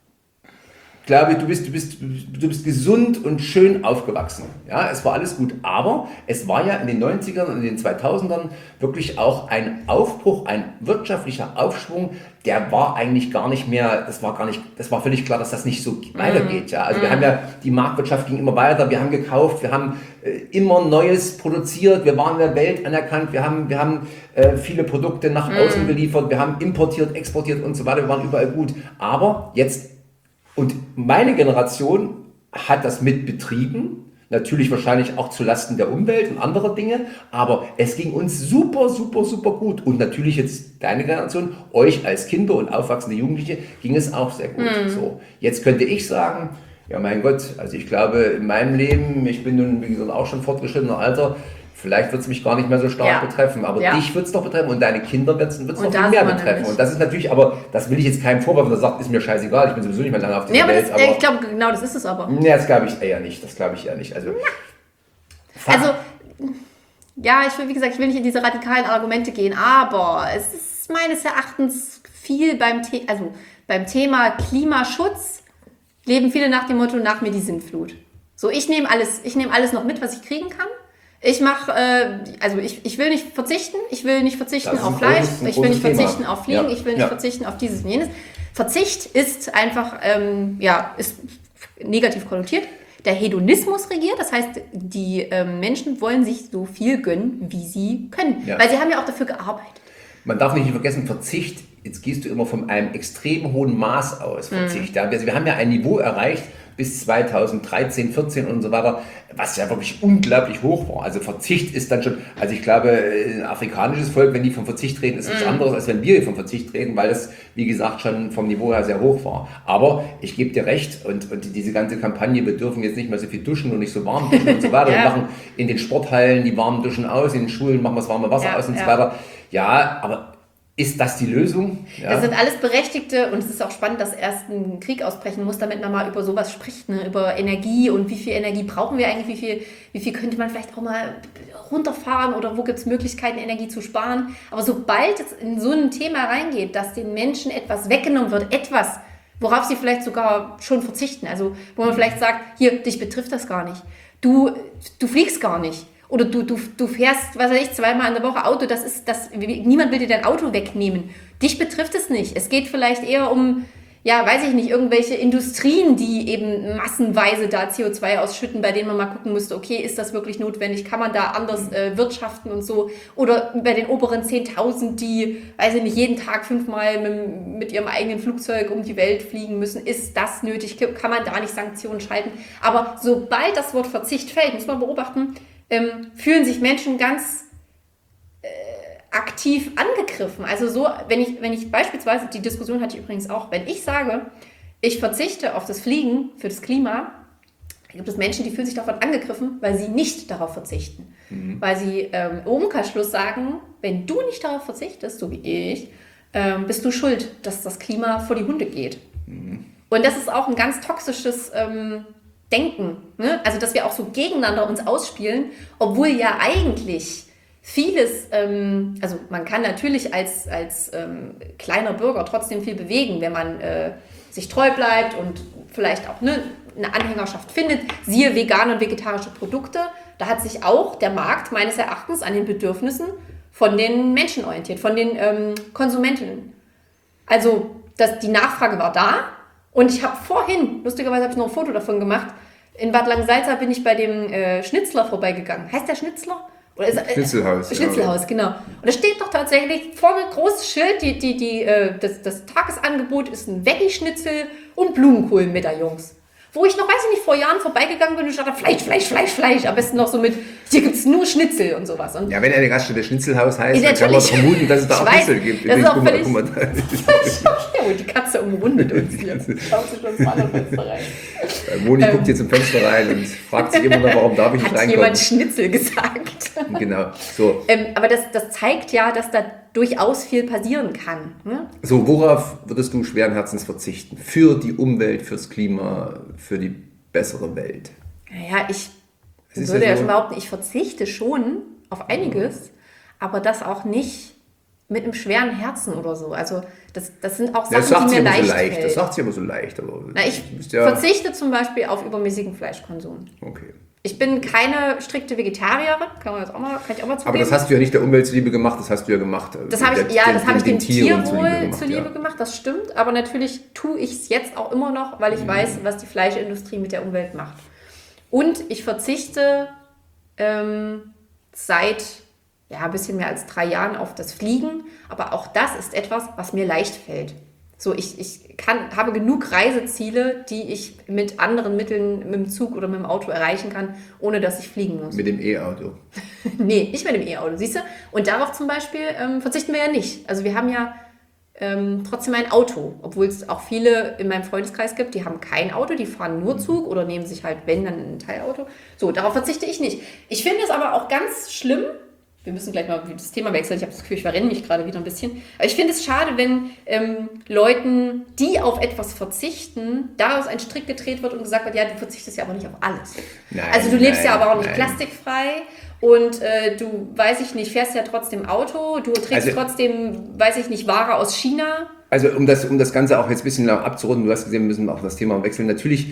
gesund und schön aufgewachsen. Ja, es war alles gut. Aber es war ja in den 90ern und in den 2000ern wirklich auch ein Aufbruch, ein wirtschaftlicher Aufschwung, der war eigentlich gar nicht mehr, das war völlig klar, dass das nicht so weitergeht. Ja. Also wir haben ja, die Marktwirtschaft ging immer weiter, wir haben gekauft, wir haben immer Neues produziert, wir waren in der Welt anerkannt, wir haben viele Produkte nach außen geliefert, wir haben importiert, exportiert und so weiter, wir waren überall gut. Aber jetzt, und meine Generation hat das mit betrieben, natürlich wahrscheinlich auch zulasten der Umwelt und anderer Dinge, aber es ging uns super, super, super gut. Und natürlich jetzt deine Generation, euch als Kinder und aufwachsende Jugendliche, ging es auch sehr gut. So, jetzt könnte ich sagen, ja mein Gott, also ich glaube in meinem Leben, ich bin nun wie gesagt auch schon fortgeschrittener Alter, vielleicht wird es mich gar nicht mehr so stark betreffen, aber dich wird es doch betreffen und deine Kinder wird es noch viel mehr betreffen. Und das ist natürlich, aber das will ich jetzt keinem vorwerfen, der sagt, ist mir scheißegal, ich bin sowieso nicht mehr lange auf dieser Welt. Aber ich glaube, genau das ist es aber. Nee, das glaube ich eher nicht. Also ich will nicht in diese radikalen Argumente gehen, aber es ist meines Erachtens viel beim Thema Klimaschutz, leben viele nach dem Motto, nach mir die Sintflut. So, ich nehme alles noch mit, was ich kriegen kann. Ich will nicht verzichten. Ich will nicht verzichten auf Fleisch. Ich will nicht verzichten auf Fliegen. Ich will nicht verzichten auf dieses und jenes. Verzicht ist einfach, ist negativ konnotiert. Der Hedonismus regiert. Das heißt, die Menschen wollen sich so viel gönnen, wie sie können. Ja. Weil sie haben ja auch dafür gearbeitet. Man darf nicht vergessen, Verzicht, jetzt gehst du immer von einem extrem hohen Maß aus, Verzicht. Also wir haben ja ein Niveau erreicht, bis 2013, 14 und so weiter, was ja wirklich unglaublich hoch war. Also Verzicht ist dann schon, also ich glaube, ein afrikanisches Volk, wenn die vom Verzicht reden, ist was anderes, als wenn wir vom Verzicht reden, weil das, wie gesagt, schon vom Niveau her sehr hoch war. Aber ich gebe dir recht und diese ganze Kampagne, wir dürfen jetzt nicht mehr so viel duschen und nicht so warm duschen und so weiter. Wir machen in den Sporthallen die warmen Duschen aus, in den Schulen machen wir das warme Wasser aus und so weiter. Ja, aber ist das die Lösung? Ja. Das sind alles Berechtigte und es ist auch spannend, dass erst ein Krieg ausbrechen muss, damit man mal über sowas spricht, ne? Über Energie und wie viel Energie brauchen wir eigentlich, wie viel könnte man vielleicht auch mal runterfahren oder wo gibt es Möglichkeiten, Energie zu sparen. Aber sobald es in so ein Thema reingeht, dass den Menschen etwas weggenommen wird, etwas, worauf sie vielleicht sogar schon verzichten, also wo man vielleicht sagt, hier, dich betrifft das gar nicht, du fliegst gar nicht. Oder du fährst, was weiß ich, 2-mal in der Woche Auto, niemand will dir dein Auto wegnehmen. Dich betrifft es nicht. Es geht vielleicht eher um, irgendwelche Industrien, die eben massenweise da CO2 ausschütten, bei denen man mal gucken müsste, okay, ist das wirklich notwendig? Kann man da anders wirtschaften und so? Oder bei den oberen 10.000, die, jeden Tag 5-mal mit ihrem eigenen Flugzeug um die Welt fliegen müssen. Ist das nötig? Kann man da nicht Sanktionen schalten? Aber sobald das Wort Verzicht fällt, muss man beobachten, fühlen sich Menschen ganz aktiv angegriffen. Also so, wenn ich beispielsweise, die Diskussion hatte ich übrigens auch, wenn ich sage, ich verzichte auf das Fliegen für das Klima, gibt es Menschen, die fühlen sich davon angegriffen, weil sie nicht darauf verzichten. Weil sie im Umkehrschluss sagen, wenn du nicht darauf verzichtest, so wie ich, bist du schuld, dass das Klima vor die Hunde geht. Und das ist auch ein ganz toxisches Denken, ne? Also dass wir auch so gegeneinander uns ausspielen, obwohl ja eigentlich vieles, also man kann natürlich als kleiner Bürger trotzdem viel bewegen, wenn man sich treu bleibt und vielleicht auch eine Anhängerschaft findet, siehe vegane und vegetarische Produkte, da hat sich auch der Markt meines Erachtens an den Bedürfnissen von den Menschen orientiert, von den Konsumentinnen. Also die Nachfrage war da. Und ich habe vorhin, lustigerweise habe ich noch ein Foto davon gemacht, in Bad Langensalza bin ich bei dem Schnitzler vorbeigegangen. Heißt der Schnitzler? Oder Schnitzelhaus. Schnitzelhaus, genau. Und da steht doch tatsächlich vorne ein großes Schild, das Tagesangebot ist ein Veggie-Schnitzel und Blumenkohl-Medaillons. wo ich noch, weiß ich nicht, vor Jahren vorbeigegangen bin und dachte, Fleisch. Am besten noch so mit, hier gibt es nur Schnitzel und sowas. Und ja, wenn eine Gaststätte Schnitzelhaus heißt, dann kann man vermuten, dass es da auch Schnitzel gibt. Das ist auch völlig... die Katze umrundet uns hier. Schaut sich uns mal am Fenster rein. Moni guckt hier zum Fenster rein und fragt sich immer noch, warum darf ich nicht reinkommen. Hat jemand Schnitzel gesagt? Genau. So. Aber das zeigt ja, dass da durchaus viel passieren kann. Ne? So, worauf würdest du schweren Herzens verzichten? Für die Umwelt, fürs Klima, für die bessere Welt? Naja, ich würde ja schon behaupten, ich verzichte schon auf einiges, aber das auch nicht mit einem schweren Herzen oder so. Also das sind auch Sachen, die mir leicht fallen. Das sagt sie aber so leicht. Aber ich verzichte zum Beispiel auf übermäßigen Fleischkonsum. Okay. Ich bin keine strikte Vegetarierin, kann ich auch mal zugeben. Aber das hast du ja nicht der Umwelt zuliebe gemacht, das hast du ja gemacht. Das habe ich dem Tierwohl zuliebe gemacht, das stimmt. Aber natürlich tue ich es jetzt auch immer noch, weil ich weiß, was die Fleischindustrie mit der Umwelt macht. Und ich verzichte seit ein bisschen mehr als 3 Jahren auf das Fliegen. Aber auch das ist etwas, was mir leicht fällt. So, ich habe genug Reiseziele, die ich mit anderen Mitteln, mit dem Zug oder mit dem Auto erreichen kann, ohne dass ich fliegen muss. Mit dem E-Auto? Nee, nicht mit dem E-Auto, siehst du? Und darauf zum Beispiel verzichten wir ja nicht. Also wir haben ja trotzdem ein Auto, obwohl es auch viele in meinem Freundeskreis gibt, die haben kein Auto, die fahren nur Zug oder nehmen sich halt, wenn, dann ein Teilauto. So, darauf verzichte ich nicht. Ich finde es aber auch ganz schlimm. Wir müssen gleich mal das Thema wechseln. Ich habe das Gefühl, ich verrenne mich gerade wieder ein bisschen. Aber ich finde es schade, wenn Leuten, die auf etwas verzichten, daraus ein Strick gedreht wird und gesagt wird, ja, du verzichtest ja aber nicht auf alles. Nein, also du lebst ja aber auch nicht plastikfrei und du, weiß ich nicht, fährst ja trotzdem Auto, du trägst trotzdem, weiß ich nicht, Ware aus China. Also um das Ganze auch jetzt ein bisschen abzurunden, du hast gesehen, wir müssen auch das Thema wechseln. Natürlich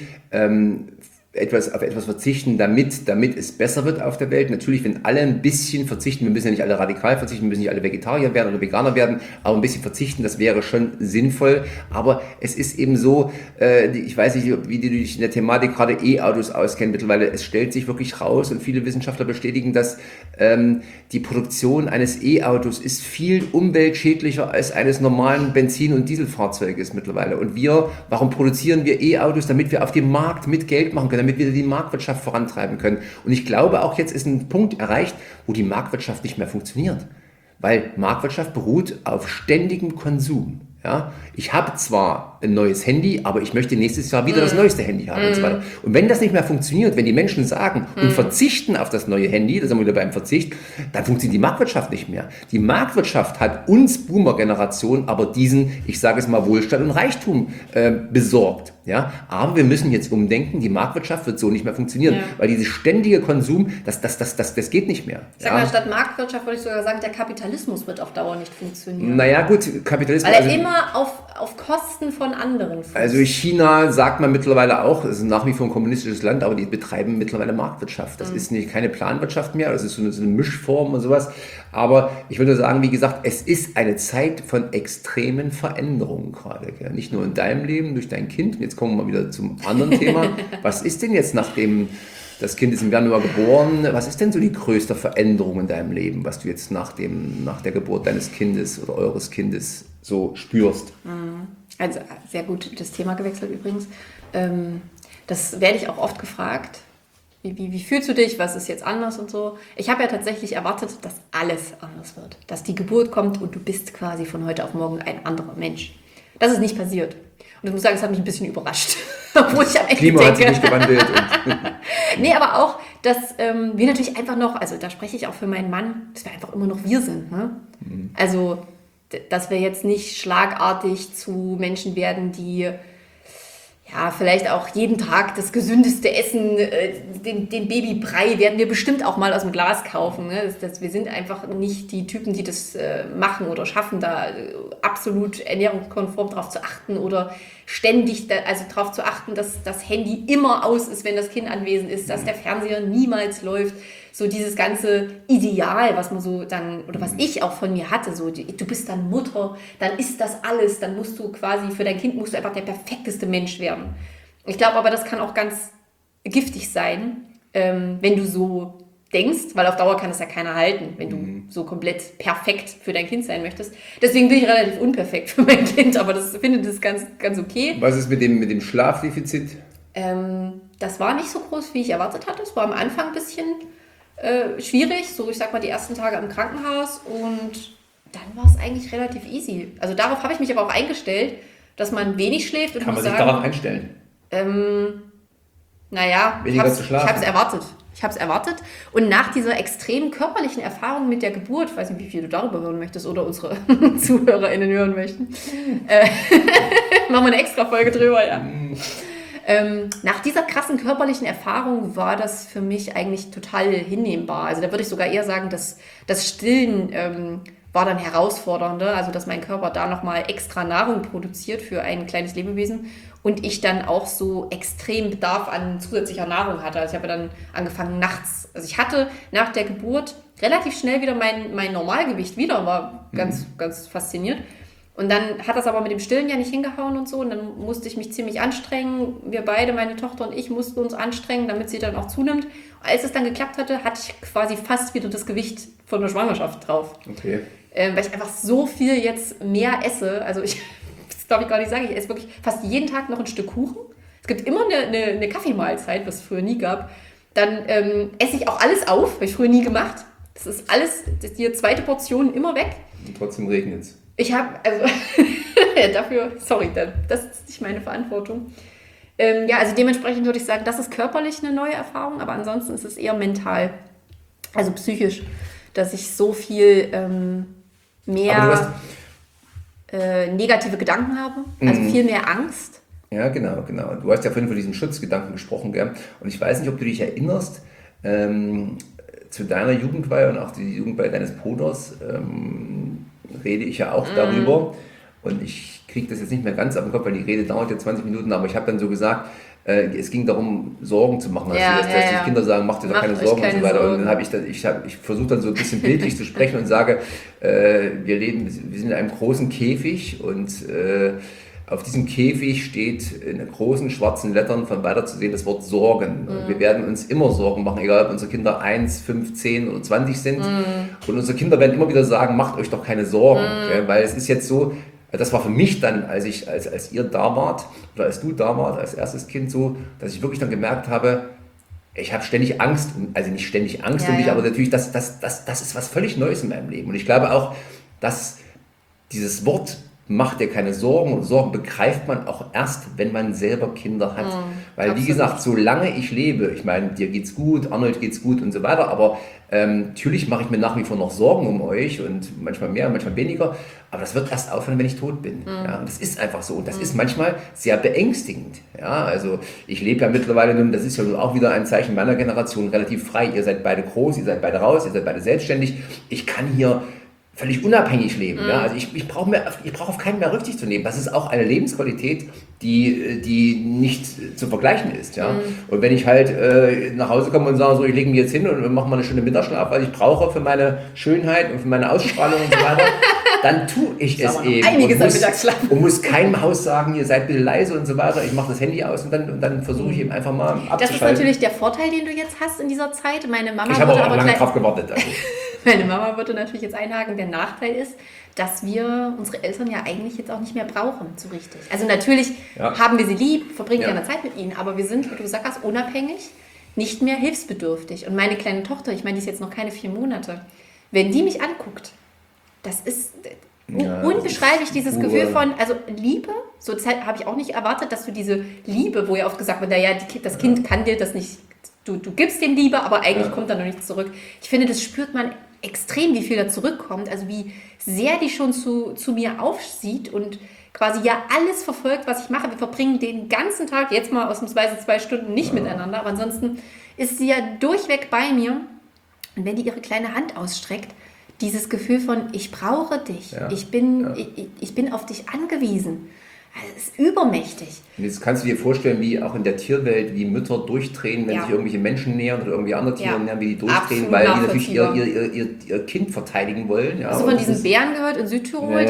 auf etwas verzichten, damit es besser wird auf der Welt. Natürlich, wenn alle ein bisschen verzichten, wir müssen ja nicht alle radikal verzichten, wir müssen nicht alle Vegetarier werden oder Veganer werden, aber ein bisschen verzichten, das wäre schon sinnvoll. Aber es ist eben so, ich weiß nicht, wie du dich in der Thematik gerade E-Autos auskennst mittlerweile, es stellt sich wirklich raus und viele Wissenschaftler bestätigen, dass die Produktion eines E-Autos ist viel umweltschädlicher als eines normalen Benzin- und Dieselfahrzeuges mittlerweile. Und warum produzieren wir E-Autos? Damit wir auf dem Markt mit Geld machen können, damit wir die Marktwirtschaft vorantreiben können. Und ich glaube, auch jetzt ist ein Punkt erreicht, wo die Marktwirtschaft nicht mehr funktioniert. Weil Marktwirtschaft beruht auf ständigem Konsum. Ja? Ich habe zwar ein neues Handy, aber ich möchte nächstes Jahr wieder das neueste Handy haben und so weiter. Und wenn das nicht mehr funktioniert, wenn die Menschen sagen und verzichten auf das neue Handy, da sind wir wieder beim Verzicht, dann funktioniert die Marktwirtschaft nicht mehr. Die Marktwirtschaft hat uns Boomer-Generation aber diesen, ich sage es mal, Wohlstand und Reichtum besorgt. Ja? Aber wir müssen jetzt umdenken, die Marktwirtschaft wird so nicht mehr funktionieren, weil dieses ständige Konsum, das geht nicht mehr. Ich sag mal, statt Marktwirtschaft würde ich sogar sagen, der Kapitalismus wird auf Dauer nicht funktionieren. Naja gut, Kapitalismus... Weil er immer auf Kosten von anderen fußt. Also China sagt man mittlerweile auch, es ist nach wie vor ein kommunistisches Land, aber die betreiben mittlerweile Marktwirtschaft. Das ist keine Planwirtschaft mehr, das ist so eine Mischform und sowas. Aber ich würde sagen, wie gesagt, es ist eine Zeit von extremen Veränderungen gerade. Gell? Nicht nur in deinem Leben, durch dein Kind. Und jetzt kommen wir mal wieder zum anderen Thema. Was ist denn jetzt nachdem... Das Kind ist im Januar geboren. Was ist denn so die größte Veränderung in deinem Leben, was du jetzt nach der Geburt deines Kindes oder eures Kindes so spürst? Also sehr gut das Thema gewechselt übrigens. Das werde ich auch oft gefragt. Wie fühlst du dich? Was ist jetzt anders und so? Ich habe ja tatsächlich erwartet, dass alles anders wird. Dass die Geburt kommt und du bist quasi von heute auf morgen ein anderer Mensch. Das ist nicht passiert. Und ich muss sagen, es hat mich ein bisschen überrascht. Obwohl ich am Ende Klima hat sich nicht gewandelt. Nee, aber auch, dass wir natürlich einfach noch, also da spreche ich auch für meinen Mann, dass wir einfach immer noch wir sind. Ne? Also, dass wir jetzt nicht schlagartig zu Menschen werden, die vielleicht auch jeden Tag das gesündeste Essen, den Babybrei werden wir bestimmt auch mal aus dem Glas kaufen. Ne? Wir sind einfach nicht die Typen, die das machen oder schaffen, da absolut ernährungskonform drauf zu achten oder ständig darauf zu achten, dass das Handy immer aus ist, wenn das Kind anwesend ist, dass der Fernseher niemals läuft. So dieses ganze Ideal, was man so dann, oder was ich auch von mir hatte, so du bist dann Mutter, dann ist das alles, dann musst du quasi, für dein Kind musst du einfach der perfekteste Mensch werden. Ich glaube aber, das kann auch ganz giftig sein, wenn du so denkst, weil auf Dauer kann es ja keiner halten, wenn du so komplett perfekt für dein Kind sein möchtest. Deswegen bin ich relativ unperfekt für mein Kind, aber finde das ganz, ganz okay. Was ist mit dem Schlafdefizit? Das war nicht so groß, wie ich erwartet hatte. Es war am Anfang ein bisschen schwierig, so ich sag mal die ersten Tage im Krankenhaus, und dann war es eigentlich relativ easy. Also darauf habe ich mich aber auch eingestellt, dass man wenig schläft. Und kann man sich darauf einstellen? Naja, weniger zu schlafen. Ich habe es erwartet. Und nach dieser extrem körperlichen Erfahrung mit der Geburt, ich weiß nicht, wie viel du darüber hören möchtest oder unsere ZuhörerInnen hören möchten, machen wir eine extra Folge drüber, ja. Nach dieser krassen körperlichen Erfahrung war das für mich eigentlich total hinnehmbar. Also da würde ich sogar eher sagen, dass das Stillen war dann herausfordernder, also dass mein Körper da nochmal extra Nahrung produziert für ein kleines Lebewesen und ich dann auch so extrem Bedarf an zusätzlicher Nahrung hatte. Also ich habe dann angefangen nachts, also ich hatte nach der Geburt relativ schnell wieder mein Normalgewicht wieder, war ganz fasziniert. Und dann hat das aber mit dem Stillen ja nicht hingehauen und so, und dann musste ich mich ziemlich anstrengen. Wir beide, meine Tochter und ich, mussten uns anstrengen, damit sie dann auch zunimmt. Als es dann geklappt hatte, hatte ich quasi fast wieder das Gewicht von der Schwangerschaft drauf. Okay. Weil ich einfach so viel jetzt mehr esse. Also das darf ich gar nicht sagen, ich esse wirklich fast jeden Tag noch ein Stück Kuchen. Es gibt immer eine Kaffeemahlzeit, was es früher nie gab. Dann esse ich auch alles auf, habe ich früher nie gemacht. Das ist alles, die zweite Portion immer weg. Und trotzdem regnet es. Ich habe, also dafür, sorry, das ist nicht meine Verantwortung. Also dementsprechend würde ich sagen, das ist körperlich eine neue Erfahrung, aber ansonsten ist es eher mental, also psychisch, dass ich so viel mehr negative Gedanken habe, also viel mehr Angst. Ja, genau. Du hast ja vorhin von diesem Schutzgedanken gesprochen, gell? Und ich weiß nicht, ob du dich erinnerst, zu deiner Jugendweihe und auch die Jugendweihe deines Bruders, rede ich ja auch darüber, und ich kriege das jetzt nicht mehr ganz auf den Kopf, weil die Rede dauert ja 20 Minuten, aber ich habe dann so gesagt, es ging darum, Sorgen zu machen, dass die Kinder sagen, mach dir doch keine Sorgen und so weiter. Und dann habe ich versuche dann so ein bisschen bildlich zu sprechen und sage, wir sind in einem großen Käfig, und auf diesem Käfig steht in großen schwarzen Lettern von weiter zu sehen das Wort Sorgen. Und wir werden uns immer Sorgen machen, egal ob unsere Kinder 1, 5, 10 oder 20 sind. Und unsere Kinder werden immer wieder sagen, macht euch doch keine Sorgen. Gell? Weil es ist jetzt so, das war für mich dann, als ihr da wart, oder als du da wart, als erstes Kind so, dass ich wirklich dann gemerkt habe, ich habe ständig Angst, also nicht ständig Angst um dich, aber natürlich, das ist was völlig Neues in meinem Leben. Und ich glaube auch, dass dieses Wort, mach dir keine Sorgen, und Sorgen begreift man auch erst, wenn man selber Kinder hat. Weil, absolut. Wie gesagt, solange ich lebe, ich meine, dir geht's gut, Arnold geht's gut und so weiter, aber natürlich mache ich mir nach wie vor noch Sorgen um euch, und manchmal mehr, manchmal weniger, aber das wird erst aufhören, wenn ich tot bin. Ja, und das ist einfach so, und das ist manchmal sehr beängstigend. Ja, also ich lebe ja mittlerweile, das ist ja auch wieder ein Zeichen meiner Generation, relativ frei. Ihr seid beide groß, ihr seid beide raus, ihr seid beide selbstständig. Ich kann hier völlig unabhängig leben. Ja? Also ich brauche auf keinen mehr Rücksicht zu nehmen. Das ist auch eine Lebensqualität, die nicht zu vergleichen ist. Ja? Und wenn ich halt nach Hause komme und sage, so, ich lege mich jetzt hin und mache mal eine Stunde Mittagsschlaf, weil ich brauche für meine Schönheit und für meine Ausstrahlung und so weiter, dann tue ich es eben. Einiges an Mittagsschlaf. Und muss keinem Haus sagen, ihr seid bitte leise und so weiter. Ich mache das Handy aus, und dann versuche ich eben einfach mal abzuschalten. Das ist natürlich der Vorteil, den du jetzt hast in dieser Zeit. Meine Mama ich habe auch lange drauf gewartet. Also. Meine Mama würde natürlich jetzt einhaken, der Nachteil ist, dass wir unsere Eltern ja eigentlich jetzt auch nicht mehr brauchen, so richtig. Also natürlich haben wir sie lieb, verbringen gerne Zeit mit ihnen, aber wir sind, wie du gesagt hast, unabhängig, nicht mehr hilfsbedürftig. Und meine kleine Tochter, ich meine, die ist jetzt noch keine 4 Monate, wenn die mich anguckt, das ist unbeschreiblich, dieses Gefühl von, also Liebe, so habe ich auch nicht erwartet, dass du diese Liebe, wo ja oft gesagt wird, naja, das Kind kann dir das nicht, du gibst dem Liebe, aber eigentlich kommt da noch nichts zurück. Ich finde, das spürt man extrem, wie viel da zurückkommt, also wie sehr die schon zu mir aufsieht und quasi ja alles verfolgt, was ich mache. Wir verbringen den ganzen Tag, jetzt mal ausnahmsweise 2 Stunden nicht miteinander, aber ansonsten ist sie ja durchweg bei mir. Und wenn die ihre kleine Hand ausstreckt, dieses Gefühl von, ich brauche dich, ich bin auf dich angewiesen. Das ist übermächtig. Und jetzt kannst du dir vorstellen, wie auch in der Tierwelt, wie Mütter durchdrehen, wenn sich irgendwelche Menschen nähern oder irgendwie andere Tiere nähern, wie die durchdrehen, weil die natürlich ihr Kind verteidigen wollen. Ja, hast du von diesen Bären gehört in Südtirol?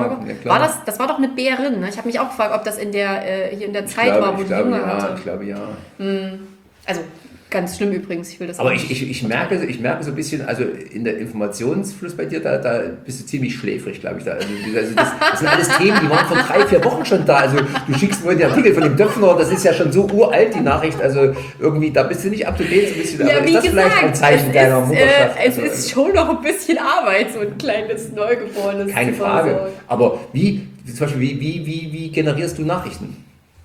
Das war doch eine Bärin. Ne? Ich habe mich auch gefragt, ob das hier in der Zeit war, wo die Junge hatte. Ich glaube, ja. Also Ganz schlimm übrigens, ich will das aber auch nicht. Ich merke so ein bisschen, also in der Informationsfluss bei dir, da bist du ziemlich schläfrig, glaube ich. Also das sind alles Themen, die waren vor 3-4 Wochen schon da. Also du schickst mir den Artikel von dem Döpfner, das ist ja schon so uralt, die Nachricht. Also irgendwie, da bist du nicht up to date so ein bisschen. Ja, aber wie ist das gesagt, vielleicht ein Zeichen deiner Mutterschaft? Es ist schon noch ein bisschen Arbeit, so ein kleines Neugeborenes. Keine Frage. Aber zum Beispiel, wie generierst du Nachrichten?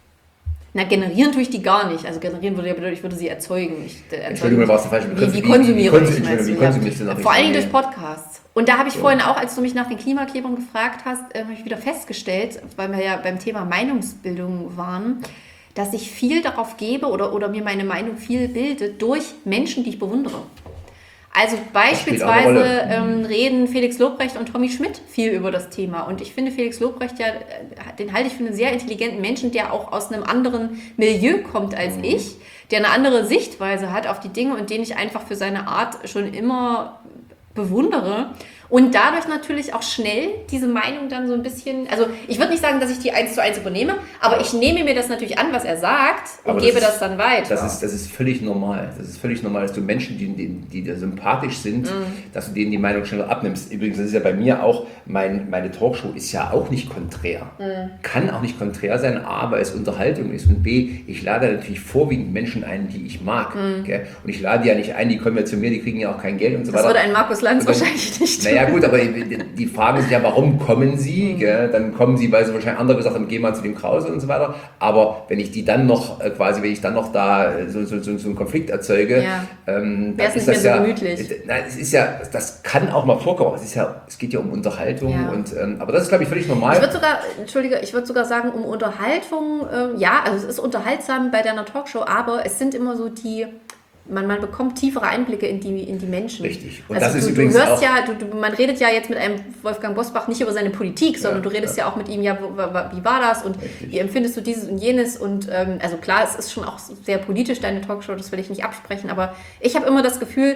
Na, generieren tue ich die gar nicht. Also generieren würde ja bedeuten, ich würde sie erzeugen. Entschuldigung, war es der falsche Begriff. Wie konsumiere ich? Wie konsumierst du Nachrichten? Vor allen Dingen durch Podcasts. Und da habe ich vorhin auch, als du mich nach den Klimaklebern gefragt hast, habe ich wieder festgestellt, weil wir ja beim Thema Meinungsbildung waren, dass ich viel darauf gebe oder mir meine Meinung viel bilde durch Menschen, die ich bewundere. Also beispielsweise reden Felix Lobrecht und Tommy Schmidt viel über das Thema. Und ich finde Felix Lobrecht den halte ich für einen sehr intelligenten Menschen, der auch aus einem anderen Milieu kommt als ich, der eine andere Sichtweise hat auf die Dinge und den ich einfach für seine Art schon immer bewundere. Und dadurch natürlich auch schnell diese Meinung dann so ein bisschen, also ich würde nicht sagen, dass ich die 1:1 übernehme, aber ich nehme mir das natürlich an, was er sagt und gebe das dann weiter. Das ist völlig normal. Das ist völlig normal, dass du Menschen, die dir sympathisch sind, dass du denen die Meinung schneller abnimmst. Übrigens, das ist ja bei mir auch, meine Talkshow ist ja auch nicht konträr. Kann auch nicht konträr sein, A, weil es Unterhaltung ist und B, ich lade natürlich vorwiegend Menschen ein, die ich mag. Gell? Und ich lade ja nicht ein, die kommen ja zu mir, die kriegen ja auch kein Geld und so weiter. Das würde ein Markus Lanz wahrscheinlich nicht tun. Ja gut, aber die Fragen sind ja, warum kommen sie? Gell? Dann kommen sie, weil sie wahrscheinlich andere gesagt haben, geh mal zu dem Krause und so weiter. Aber wenn ich die dann noch, da so einen Konflikt erzeuge, dann wäre es nicht das mehr so gemütlich. Nein, das kann auch mal vorkommen. Es geht ja um Unterhaltung. Ja. Aber das ist, glaube ich, völlig normal. Ich würde sogar sagen, um Unterhaltung, also es ist unterhaltsam bei deiner Talkshow, aber es sind immer so man bekommt tiefere Einblicke in die Menschen. Richtig. Und also das ist du übrigens hörst auch man redet ja jetzt mit einem Wolfgang Bosbach nicht über seine Politik, sondern du redest ja auch mit ihm, wie war das und wie empfindest du dieses und jenes und also klar, es ist schon auch sehr politisch, deine Talkshow, das will ich nicht absprechen, aber ich habe immer das Gefühl,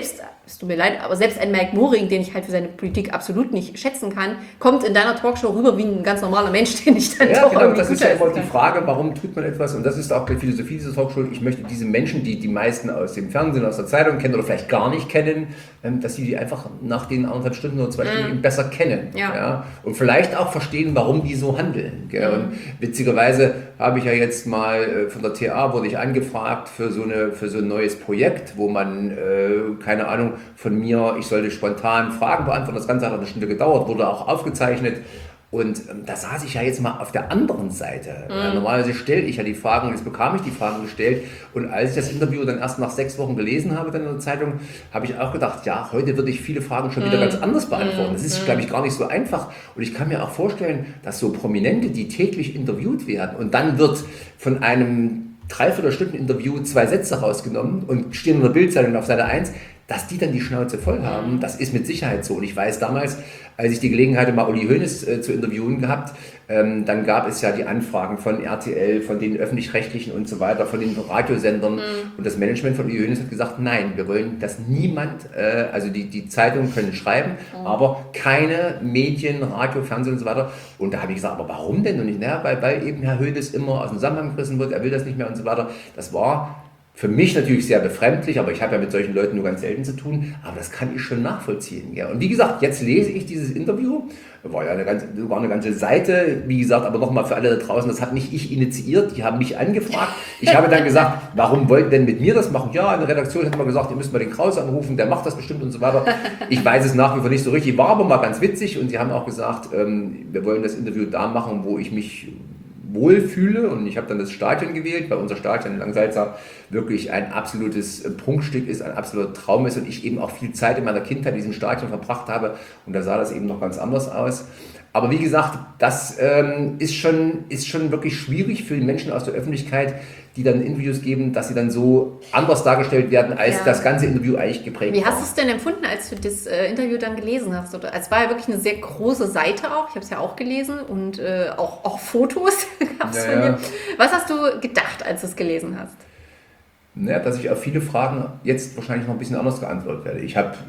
es tut mir leid, aber selbst ein Mike Moring, den ich halt für seine Politik absolut nicht schätzen kann, kommt in deiner Talkshow rüber wie ein ganz normaler Mensch, den ich dann doch genau, irgendwie das gut ist ja immer kann. die Frage, warum tut man etwas und das ist auch die Philosophie dieser Talkshow. Ich möchte diese Menschen, die meisten aus dem Fernsehen, aus der Zeitung kennen oder vielleicht gar nicht kennen, dass sie die einfach nach den 1,5 Stunden oder 2 Stunden eben besser kennen. Ja? Und vielleicht auch verstehen, warum die so handeln. Gell? Und witzigerweise habe ich ja jetzt mal von der TA wurde ich angefragt für so ein neues Projekt, wo man, keine Ahnung, von mir, ich sollte spontan Fragen beantworten. Das Ganze hat eine Stunde gedauert, wurde auch aufgezeichnet. Und da saß ich ja jetzt mal auf der anderen Seite. Ja, normalerweise stelle ich ja die Fragen, jetzt bekam ich die Fragen gestellt. Und als ich das Interview dann erst nach 6 Wochen gelesen habe, dann in der Zeitung, habe ich auch gedacht, ja, heute würde ich viele Fragen schon wieder ganz anders beantworten. Das ist, glaube ich, gar nicht so einfach. Und ich kann mir auch vorstellen, dass so Prominente, die täglich interviewt werden und dann wird von einem 3/4-Stunden-Interview 2 Sätze rausgenommen und stehen in der Bildzeitung auf Seite 1, dass die dann die Schnauze voll haben, das ist mit Sicherheit so. Und ich weiß damals, als ich die Gelegenheit hatte, mal Uli Hoeneß zu interviewen gehabt, dann gab es ja die Anfragen von RTL, von den Öffentlich-Rechtlichen und so weiter, von den Radiosendern. Und das Management von Uli Hoeneß hat gesagt, nein, wir wollen, dass niemand, also die Zeitungen können schreiben, aber keine Medien, Radio, Fernsehen und so weiter. Und da habe ich gesagt, aber warum denn? Und ich, weil eben Herr Hoeneß immer aus dem Zusammenhang gerissen wird, er will das nicht mehr und so weiter. Das war für mich natürlich sehr befremdlich, aber ich habe ja mit solchen Leuten nur ganz selten zu tun, aber das kann ich schon nachvollziehen. Ja. Und wie gesagt, jetzt lese ich dieses Interview, war eine ganze Seite, wie gesagt, aber nochmal für alle da draußen, das hat nicht ich initiiert, die haben mich angefragt. Ich habe dann gesagt, warum wollt ihr denn mit mir das machen? Ja, in der Redaktion hat man gesagt, ihr müsst mal den Krause anrufen, der macht das bestimmt und so weiter. Ich weiß es nach wie vor nicht so richtig, war aber mal ganz witzig und sie haben auch gesagt, wir wollen das Interview da machen, wo ich mich wohlfühle und ich habe dann das Stadion gewählt, weil unser Stadion in Langsalza wirklich ein absolutes Prunkstück ist, ein absoluter Traum ist und ich eben auch viel Zeit in meiner Kindheit in diesem Stadion verbracht habe und da sah das eben noch ganz anders aus. Aber wie gesagt, das ist schon wirklich schwierig für die Menschen aus der Öffentlichkeit, die dann Interviews geben, dass sie dann so anders dargestellt werden, als das ganze Interview eigentlich geprägt war. Wie hast du es denn empfunden, als du das Interview dann gelesen hast? Es war ja wirklich eine sehr große Seite auch, ich habe es ja auch gelesen und auch Fotos gab es von dir. Was hast du gedacht, als du es gelesen hast? Naja, dass ich auf viele Fragen jetzt wahrscheinlich noch ein bisschen anders geantwortet werde. Ich habe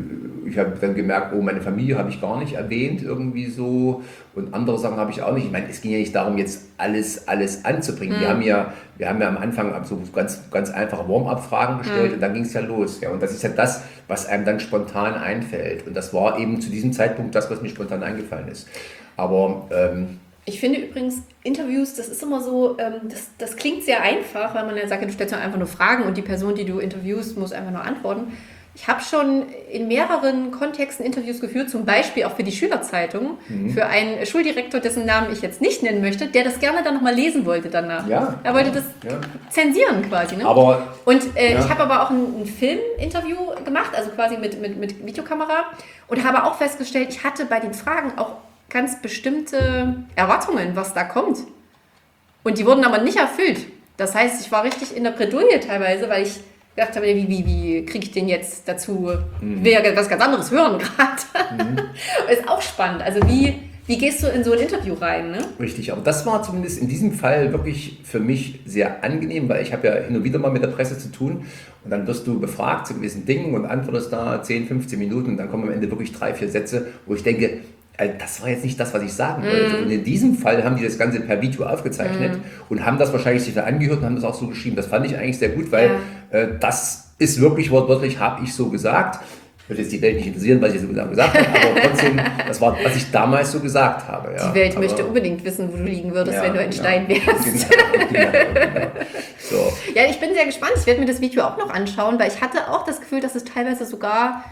dann gemerkt, meine Familie habe ich gar nicht erwähnt irgendwie so und andere Sachen habe ich auch nicht. Ich meine, es ging ja nicht darum, jetzt alles anzubringen. Wir haben ja am Anfang so ganz, ganz einfache Warm-up-Fragen gestellt und dann ging es ja los. Ja, und das ist ja das, was einem dann spontan einfällt. Und das war eben zu diesem Zeitpunkt das, was mir spontan eingefallen ist. Aber ich finde übrigens, Interviews, das ist immer so, das klingt sehr einfach, weil man ja sagt, du stellst einfach nur Fragen und die Person, die du interviewst, muss einfach nur antworten. Ich habe schon in mehreren Kontexten Interviews geführt, zum Beispiel auch für die Schülerzeitung, für einen Schuldirektor, dessen Namen ich jetzt nicht nennen möchte, der das gerne dann nochmal lesen wollte danach. Ja. Er wollte das zensieren quasi. Ne? Ich habe aber auch ein Filminterview gemacht, also quasi mit Videokamera und habe auch festgestellt, ich hatte bei den Fragen auch ganz bestimmte Erwartungen, was da kommt. Und die wurden aber nicht erfüllt. Das heißt, ich war richtig in der Bredouille teilweise, weil ich gedacht habe, wie kriege ich den jetzt dazu, will ja was ganz anderes hören gerade. Ist auch spannend. Also wie gehst du in so ein Interview rein? Ne? Richtig, aber das war zumindest in diesem Fall wirklich für mich sehr angenehm, weil ich habe ja hin und wieder mal mit der Presse zu tun und dann wirst du befragt zu gewissen Dingen und antwortest da 10, 15 Minuten und dann kommen am Ende wirklich 3, 4 Sätze, wo ich denke, das war jetzt nicht das, was ich sagen wollte. Und in diesem Fall haben die das Ganze per Video aufgezeichnet und haben das wahrscheinlich sich da angehört und haben das auch so geschrieben. Das fand ich eigentlich sehr gut, weil das ist wirklich wortwörtlich, habe ich so gesagt. Würde jetzt die Welt nicht interessieren, was ich so gesagt habe, aber trotzdem, das war, was ich damals so gesagt habe. Ja. Die Welt möchte unbedingt wissen, wo du liegen würdest, wenn du ein Stein wärst. Genau. So. Ja, ich bin sehr gespannt. Ich werde mir das Video auch noch anschauen, weil ich hatte auch das Gefühl, dass es teilweise sogar...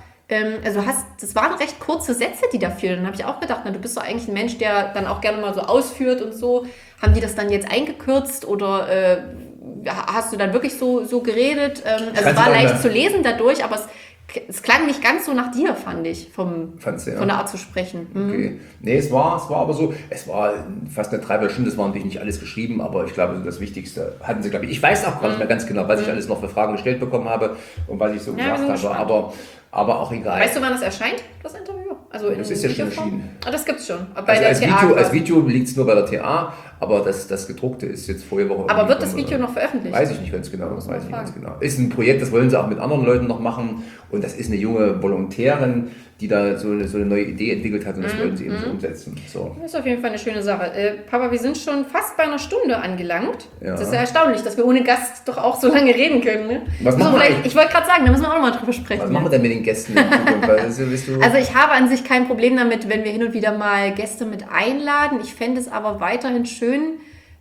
das waren recht kurze Sätze, die da fielen. Dann habe ich auch gedacht, du bist doch eigentlich ein Mensch, der dann auch gerne mal so ausführt und so. Haben die das dann jetzt eingekürzt oder hast du dann wirklich so geredet? Es war leicht zu lesen dadurch, aber es klang nicht ganz so nach dir, fand ich, von der Art zu sprechen. Okay. Nee, es war aber so, es war fast eine 3 Stunden, das war natürlich nicht alles geschrieben, aber ich glaube, das Wichtigste hatten sie, glaube ich. Ich weiß auch gar nicht mehr ganz genau, was ich alles noch für Fragen gestellt bekommen habe und was ich so gesagt habe, aber auch egal. Weißt du, wann das erscheint, das Interview? Also das ist ja schon erschienen. Das gibt es schon. Als Video liegt es nur bei der TA, aber das gedruckte ist jetzt vorige Woche. Aber wird das Video noch veröffentlicht? Weiß ich nicht ganz genau. Ist ein Projekt, das wollen sie auch mit anderen Leuten noch machen und das ist eine junge Volontärin, die da so eine neue Idee entwickelt hat und das wollen sie eben so umsetzen. So. Das ist auf jeden Fall eine schöne Sache. Papa, wir sind schon fast bei einer Stunde angelangt. Ja. Das ist ja erstaunlich, dass wir ohne Gast doch auch so lange reden können. Ne? Ich wollte gerade sagen, da müssen wir auch noch mal drüber sprechen. Was machen wir denn mit den Gästen in Zukunft? Also ich habe an sich kein Problem damit, wenn wir hin und wieder mal Gäste mit einladen. Ich fände es aber weiterhin schön,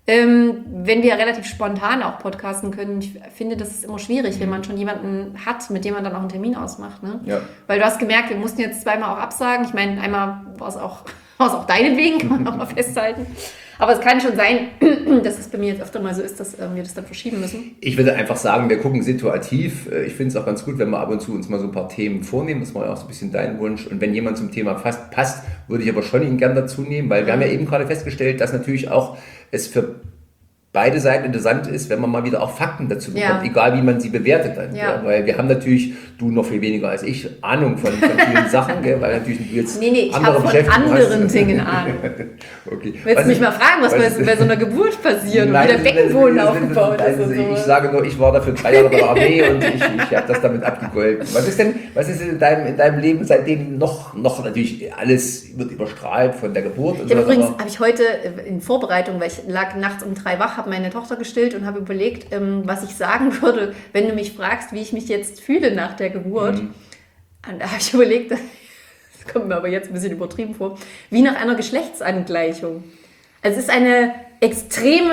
wenn wir relativ spontan auch podcasten können. Ich finde, das ist immer schwierig, wenn man schon jemanden hat, mit dem man dann auch einen Termin ausmacht. Ne? Ja. Weil du hast gemerkt, wir mussten jetzt zweimal auch absagen. Ich meine, einmal war es auch deinetwegen, kann man auch mal festhalten. Aber es kann schon sein, dass es bei mir jetzt öfter mal so ist, dass wir das dann verschieben müssen. Ich würde einfach sagen, wir gucken situativ. Ich finde es auch ganz gut, wenn wir ab und zu uns mal so ein paar Themen vornehmen. Das war ja auch so ein bisschen dein Wunsch. Und wenn jemand zum Thema passt, würde ich aber schon ihn gern dazu nehmen, weil wir haben ja eben gerade festgestellt, dass natürlich auch es für beide Seiten interessant ist, wenn man mal wieder auch Fakten dazu bekommt, egal wie man sie bewertet dann. Ja. Ja, weil wir haben natürlich, du noch viel weniger als ich, Ahnung von vielen Sachen, gell, weil natürlich du jetzt ich habe von anderen Dingen Ahnung. Okay. Willst du mich mal fragen, was bei so einer Geburt passiert und wie der Beckenboden aufgebaut ist? Und so. Ich sage nur, ich war dafür 3 Jahre bei der Armee und ich habe das damit abgegolten. Was ist in deinem Leben seitdem noch natürlich alles wird überstrahlt von der Geburt? Und übrigens habe ich heute in Vorbereitung, weil ich lag nachts um 3 wach, habe meine Tochter gestillt und habe überlegt, was ich sagen würde, wenn du mich fragst, wie ich mich jetzt fühle nach der Geburt. Und da habe ich überlegt, das kommt mir aber jetzt ein bisschen übertrieben vor, wie nach einer Geschlechtsangleichung. Also es ist eine extreme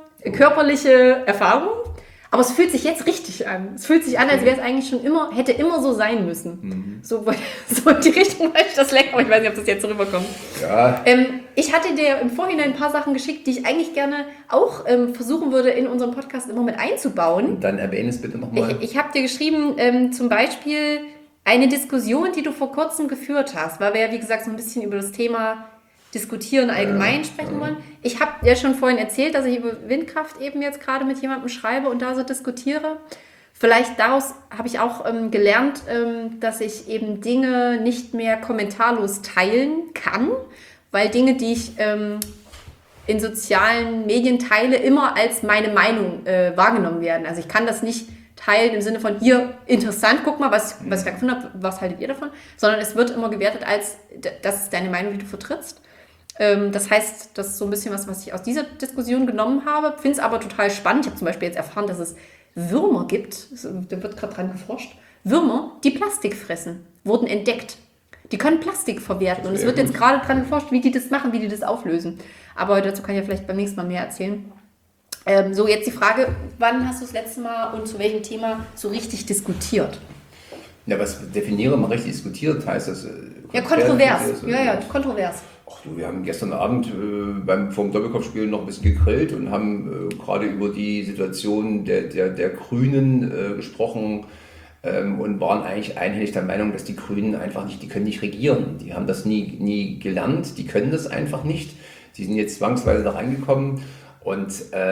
körperliche Erfahrung, aber es fühlt sich jetzt richtig an. Es fühlt sich an, als wäre es eigentlich hätte immer so sein müssen. So in die Richtung, weil ich das lecke, aber ich weiß nicht, ob das jetzt rüberkommt. Ja. Ich hatte dir im Vorhinein ein paar Sachen geschickt, die ich eigentlich gerne auch versuchen würde, in unserem Podcast immer mit einzubauen. Dann erwähne es bitte nochmal. Ich habe dir geschrieben, zum Beispiel eine Diskussion, die du vor kurzem geführt hast, weil wir ja, wie gesagt, so ein bisschen über das Thema Diskutieren allgemein sprechen wollen. Ich habe ja schon vorhin erzählt, dass ich über Windkraft eben jetzt gerade mit jemandem schreibe und da so diskutiere. Vielleicht daraus habe ich auch gelernt, dass ich eben Dinge nicht mehr kommentarlos teilen kann, weil Dinge, die ich in sozialen Medien teile, immer als meine Meinung wahrgenommen werden. Also ich kann das nicht teilen im Sinne von, hier, interessant, guck mal, was ich da gefunden habe, was haltet ihr davon? Sondern es wird immer gewertet als, das ist deine Meinung, die du vertrittst. Das heißt, das ist so ein bisschen was ich aus dieser Diskussion genommen habe, finde es aber total spannend. Ich habe zum Beispiel jetzt erfahren, dass es Würmer gibt, da wird gerade dran geforscht, Würmer, die Plastik fressen, wurden entdeckt. Die können Plastik verwerten und es wird jetzt gerade dran geforscht, wie die das machen, wie die das auflösen. Aber dazu kann ich ja vielleicht beim nächsten Mal mehr erzählen. So, jetzt die Frage, wann hast du das letzte Mal und zu welchem Thema so richtig diskutiert? Ja, was definiere mal richtig diskutiert, heißt das? Ja, kontrovers. Ja, kontrovers. Ach du, wir haben gestern Abend vom Doppelkopfspiel noch ein bisschen gegrillt und haben gerade über die Situation der Grünen gesprochen und waren eigentlich einhellig der Meinung, dass die Grünen einfach nicht, die können nicht regieren. Die haben das nie gelernt, die können das einfach nicht. Die sind jetzt zwangsweise da reingekommen. Und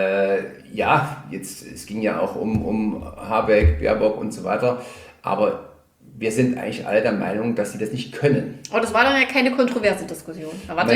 es ging ja auch um Habeck, Baerbock und so weiter, aber wir sind eigentlich alle der Meinung, dass sie das nicht können. Aber das war dann ja keine kontroverse Diskussion. Da war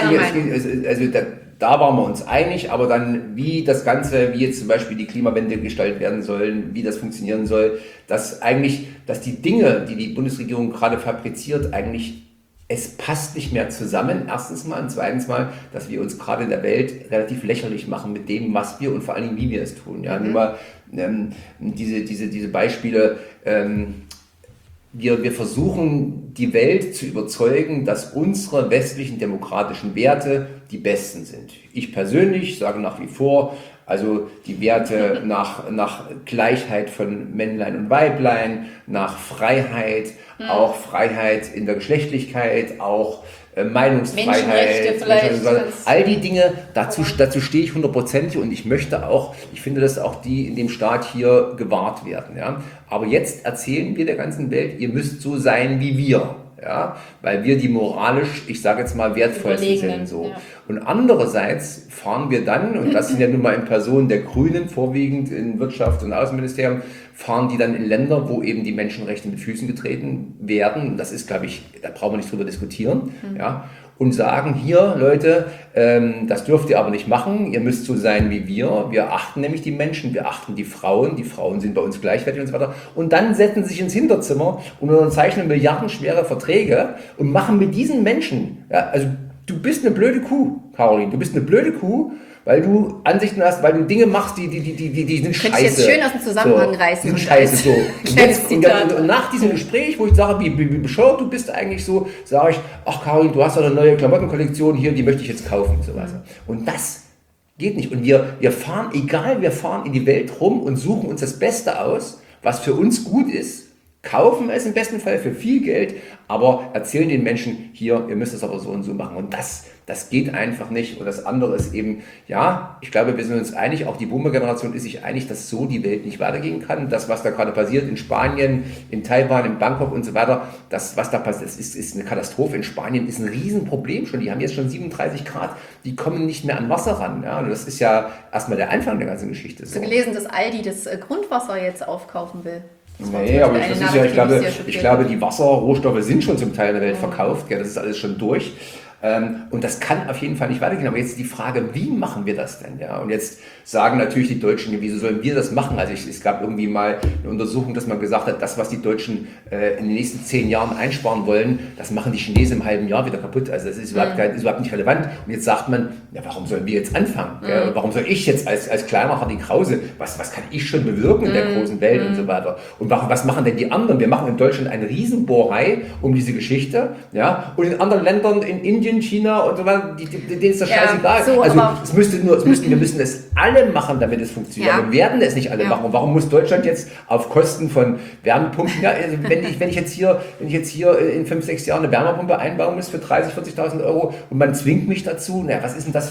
da waren wir uns einig, aber dann wie das Ganze, wie jetzt zum Beispiel die Klimawende gestaltet werden sollen, wie das funktionieren soll, dass die Dinge, die die Bundesregierung gerade fabriziert, eigentlich es passt nicht mehr zusammen, erstens mal, und zweitens mal, dass wir uns gerade in der Welt relativ lächerlich machen mit dem, was wir und vor allen Dingen, wie wir es tun. Ja, nur mal diese Beispiele, wir versuchen, die Welt zu überzeugen, dass unsere westlichen demokratischen Werte die besten sind. Ich persönlich sage nach wie vor, also die Werte nach Gleichheit von Männlein und Weiblein, nach Freiheit, auch Freiheit in der Geschlechtlichkeit, auch Meinungsfreiheit, all die Dinge, dazu stehe ich 100%, und ich finde, dass auch die in dem Staat hier gewahrt werden. Ja? Aber jetzt erzählen wir der ganzen Welt, ihr müsst so sein wie wir. Ja, weil wir die moralisch, ich sage jetzt mal, wertvollsten sind. So. Ja. Und andererseits fahren wir dann, und das sind ja nun mal in Person der Grünen, vorwiegend in Wirtschaft und Außenministerium, fahren die dann in Länder, wo eben die Menschenrechte mit Füßen getreten werden. Das ist, glaube ich, da brauchen wir nicht drüber diskutieren. Ja. Und sagen, hier, Leute, das dürft ihr aber nicht machen, ihr müsst so sein wie wir. Wir achten nämlich die Menschen, wir achten die Frauen sind bei uns gleichwertig und so weiter. Und dann setzen sie sich ins Hinterzimmer und unterzeichnen milliardenschwere Verträge und machen mit diesen Menschen, ja, also du bist eine blöde Kuh, Caroline, du bist eine blöde Kuh, weil du Ansichten hast, weil du Dinge machst, die sind scheiße. Könnte ich jetzt schön aus dem Zusammenhang reißen. Die sind scheiße, so. Und nach diesem Gespräch, wo ich sage, wie bescheuert du bist eigentlich so, sage ich, ach Caroline, du hast doch eine neue Klamottenkollektion hier, die möchte ich jetzt kaufen. Und so weiter. Und das geht nicht. Und wir fahren in die Welt rum und suchen uns das Beste aus, was für uns gut ist, kaufen es im besten Fall für viel Geld, aber erzählen den Menschen, hier, ihr müsst es aber so und so machen. Und das geht einfach nicht. Und das andere ist eben, ja, ich glaube, wir sind uns einig, auch die Boomer-Generation ist sich einig, dass so die Welt nicht weitergehen kann. Das, was da gerade passiert in Spanien, in Taiwan, in Bangkok und so weiter, das, was da passiert, ist eine Katastrophe. In Spanien ist ein Riesenproblem schon. Die haben jetzt schon 37 Grad, die kommen nicht mehr an Wasser ran. Ja, und das ist ja erstmal der Anfang der ganzen Geschichte. Hast du gelesen, dass Aldi das Grundwasser jetzt aufkaufen will? Nee, aber ich glaube, die Wasserrohstoffe sind schon zum Teil in der Welt verkauft. Ja, das ist alles schon durch. Und das kann auf jeden Fall nicht weitergehen. Aber jetzt die Frage, wie machen wir das denn? Ja? Und jetzt sagen natürlich die Deutschen, wieso sollen wir das machen? Also es gab irgendwie mal eine Untersuchung, dass man gesagt hat, das, was die Deutschen in den nächsten 10 Jahren einsparen wollen, das machen die Chinesen im halben Jahr wieder kaputt. Also das ist überhaupt nicht relevant. Und jetzt sagt man, ja, warum sollen wir jetzt anfangen? Ja? Warum soll ich jetzt als kleiner Hardy Krause, was kann ich schon bewirken in der großen Welt und so weiter? Und was machen denn die anderen? Wir machen in Deutschland eine Riesenbohrei um diese Geschichte. Ja? Und in anderen Ländern, in Indien, China und so weiter, denen ist das scheißegal. So, also wir müssen es alle machen, damit es funktioniert. Ja. Wir werden es nicht alle machen. Und warum muss Deutschland jetzt auf Kosten von Wärmepumpen, ja, also wenn ich jetzt hier in 5-6 Jahren eine Wärmepumpe einbauen muss für 30.000, 40.000 Euro und man zwingt mich dazu, na, was ist die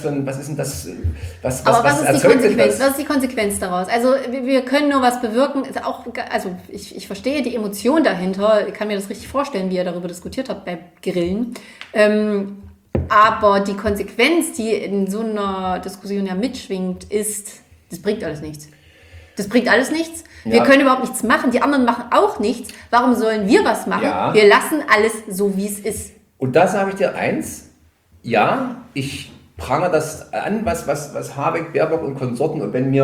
Konsequenz? Was ist die Konsequenz daraus? Also wir können nur was bewirken. Also ich verstehe die Emotion dahinter, ich kann mir das richtig vorstellen, wie ihr darüber diskutiert habt bei Grillen. Aber die Konsequenz, die in so einer Diskussion ja mitschwingt, ist, das bringt alles nichts. Das bringt alles nichts. Ja. Wir können überhaupt nichts machen. Die anderen machen auch nichts. Warum sollen wir was machen? Ja. Wir lassen alles so, wie es ist. Und da sage ich dir eins. Ja, ich prangere das an, was Habeck, Baerbock und Konsorten. Und wenn mir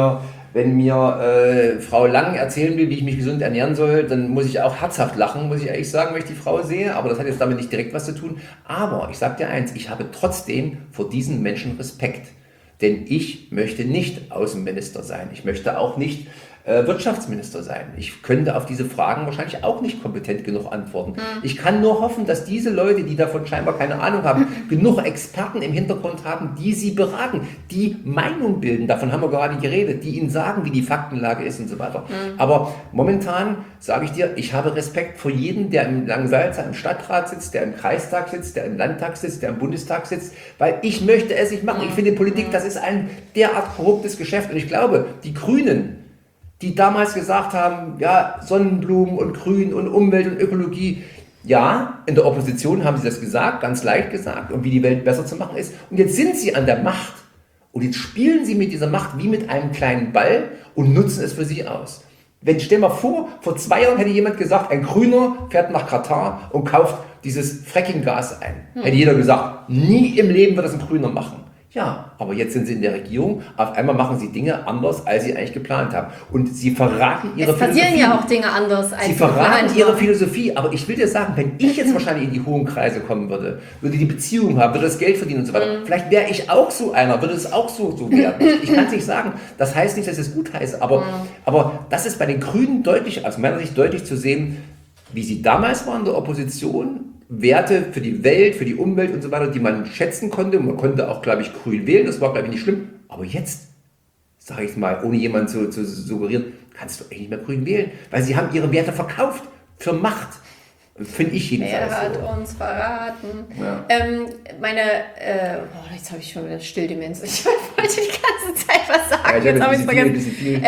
wenn mir Frau Lang erzählen will, wie ich mich gesund ernähren soll, dann muss ich auch herzhaft lachen, muss ich ehrlich sagen, wenn ich die Frau sehe. Aber das hat jetzt damit nicht direkt was zu tun. Aber ich sage dir eins, ich habe trotzdem vor diesen Menschen Respekt. Denn ich möchte nicht Außenminister sein. Ich möchte auch nicht Wirtschaftsminister sein. Ich könnte auf diese Fragen wahrscheinlich auch nicht kompetent genug antworten. Ich kann nur hoffen, dass diese Leute, die davon scheinbar keine Ahnung haben, genug Experten im Hintergrund haben, die sie beraten, die Meinung bilden, davon haben wir gerade geredet, die ihnen sagen, wie die Faktenlage ist und so weiter. Aber momentan sage ich dir, ich habe Respekt vor jedem, der im Langensalza im Stadtrat sitzt, der im Kreistag sitzt, der im Landtag sitzt, der im Bundestag sitzt, weil ich möchte es nicht machen. Ich finde Politik, das ist ein derart korruptes Geschäft und ich glaube, die Grünen, die damals gesagt haben, ja, Sonnenblumen und Grün und Umwelt und Ökologie. Ja, in der Opposition haben sie das gesagt, ganz leicht gesagt, und wie die Welt besser zu machen ist. Und jetzt sind sie an der Macht. Und jetzt spielen sie mit dieser Macht wie mit einem kleinen Ball und nutzen es für sich aus. Stell mal vor 2 Jahren hätte jemand gesagt, ein Grüner fährt nach Katar und kauft dieses Fracking-Gas ein. Hätte jeder gesagt, nie im Leben wird das ein Grüner machen. Ja, aber jetzt sind sie in der Regierung, auf einmal machen sie Dinge anders, als sie eigentlich geplant haben. Und sie verraten ihre Philosophie. Es passieren ja auch Dinge anders, als sie verraten ihre Philosophie. Aber ich will dir sagen, wenn ich jetzt wahrscheinlich in die hohen Kreise kommen würde die Beziehung haben, würde das Geld verdienen und so weiter. Vielleicht wäre ich auch so einer, würde es auch so werden. Ich kann es nicht sagen. Das heißt nicht, dass ich es gut heiße. Aber das ist bei den Grünen deutlich, aus meiner Sicht deutlich zu sehen, wie sie damals waren in der Opposition, Werte für die Welt, für die Umwelt und so weiter, die man schätzen konnte. Man konnte auch, glaube ich, grün wählen, das war, glaube ich, nicht schlimm. Aber jetzt, sage ich mal, ohne jemanden zu suggerieren, kannst du eigentlich nicht mehr grün wählen, weil sie haben ihre Werte verkauft für Macht. Finde ich jedenfalls. Er hat uns verraten. Ja. Jetzt habe ich schon wieder Stilldemenz. Ich wollte die ganze Zeit was sagen. Ja, jetzt habe ich es vergessen. Viel.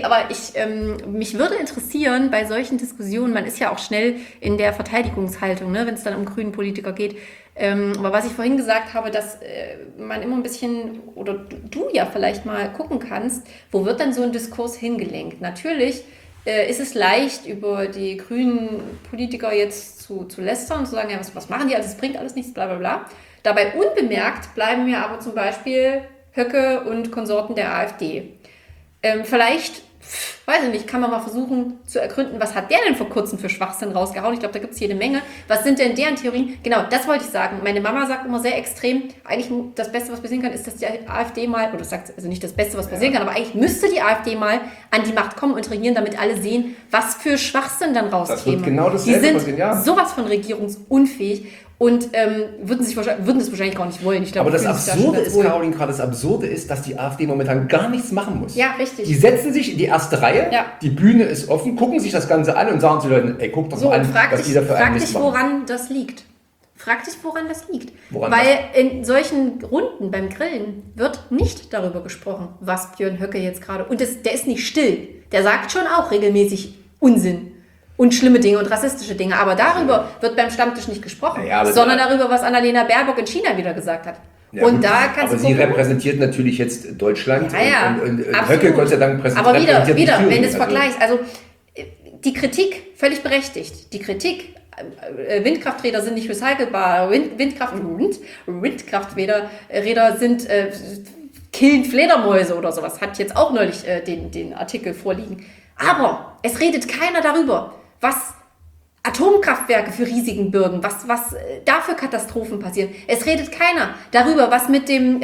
Mich würde interessieren, bei solchen Diskussionen, man ist ja auch schnell in der Verteidigungshaltung, ne, wenn es dann um grünen Politiker geht. Aber was ich vorhin gesagt habe, dass man immer ein bisschen, oder du ja vielleicht mal gucken kannst, wo wird denn so ein Diskurs hingelenkt? Natürlich ist es leicht, über die grünen Politiker jetzt zu lästern und zu sagen, ja, was machen die alles, das bringt alles nichts, bla bla bla. Dabei unbemerkt bleiben mir aber zum Beispiel Höcke und Konsorten der AfD. Vielleicht, weiß ich nicht, kann man mal versuchen zu ergründen, was hat der denn vor kurzem für Schwachsinn rausgehauen? Ich glaube, da gibt es jede Menge. Was sind denn deren Theorien? Genau, das wollte ich sagen. Meine Mama sagt immer sehr extrem, eigentlich das Beste, was passieren kann, ist, dass die AfD mal, oder sagt also nicht das Beste, was passieren kann, aber eigentlich müsste die AfD mal an die Macht kommen und regieren, damit alle sehen, was für Schwachsinn dann rauskäme. Das wird genau die sind sowas von regierungsunfähig. Und würden das wahrscheinlich gar nicht wollen. Ich glaube, aber das Absurde ist, Caroline, gerade das Absurde ist, dass die AfD momentan gar nichts machen muss. Ja, richtig. Die setzen sich in die erste Reihe, die Bühne ist offen, gucken sich das Ganze an und sagen zu Leuten, ey, guck doch mal an, was die da für einen Mist machen. Woran das liegt. Frag dich, woran das liegt. Woran Weil in solchen Runden beim Grillen wird nicht darüber gesprochen, was Björn Höcke jetzt gerade... Und der ist nicht still. Der sagt schon auch regelmäßig Unsinn. Und schlimme Dinge und rassistische Dinge. Aber darüber wird beim Stammtisch nicht gesprochen, sondern darüber, was Annalena Baerbock in China wieder gesagt hat. Ja, und da kannst aber sie repräsentiert natürlich jetzt Deutschland und Höcke, Gott sei Dank, präsentiert. Aber wieder, wenn du es vergleichst, also die Kritik, völlig berechtigt, die Kritik, Windkrafträder sind nicht recycelbar, Windkrafträder sind killen Fledermäuse oder sowas, hat jetzt auch neulich den Artikel vorliegen. Aber es redet keiner darüber, was Atomkraftwerke für Risiken bürgen, was da für Katastrophen passieren. Es redet keiner darüber, was mit dem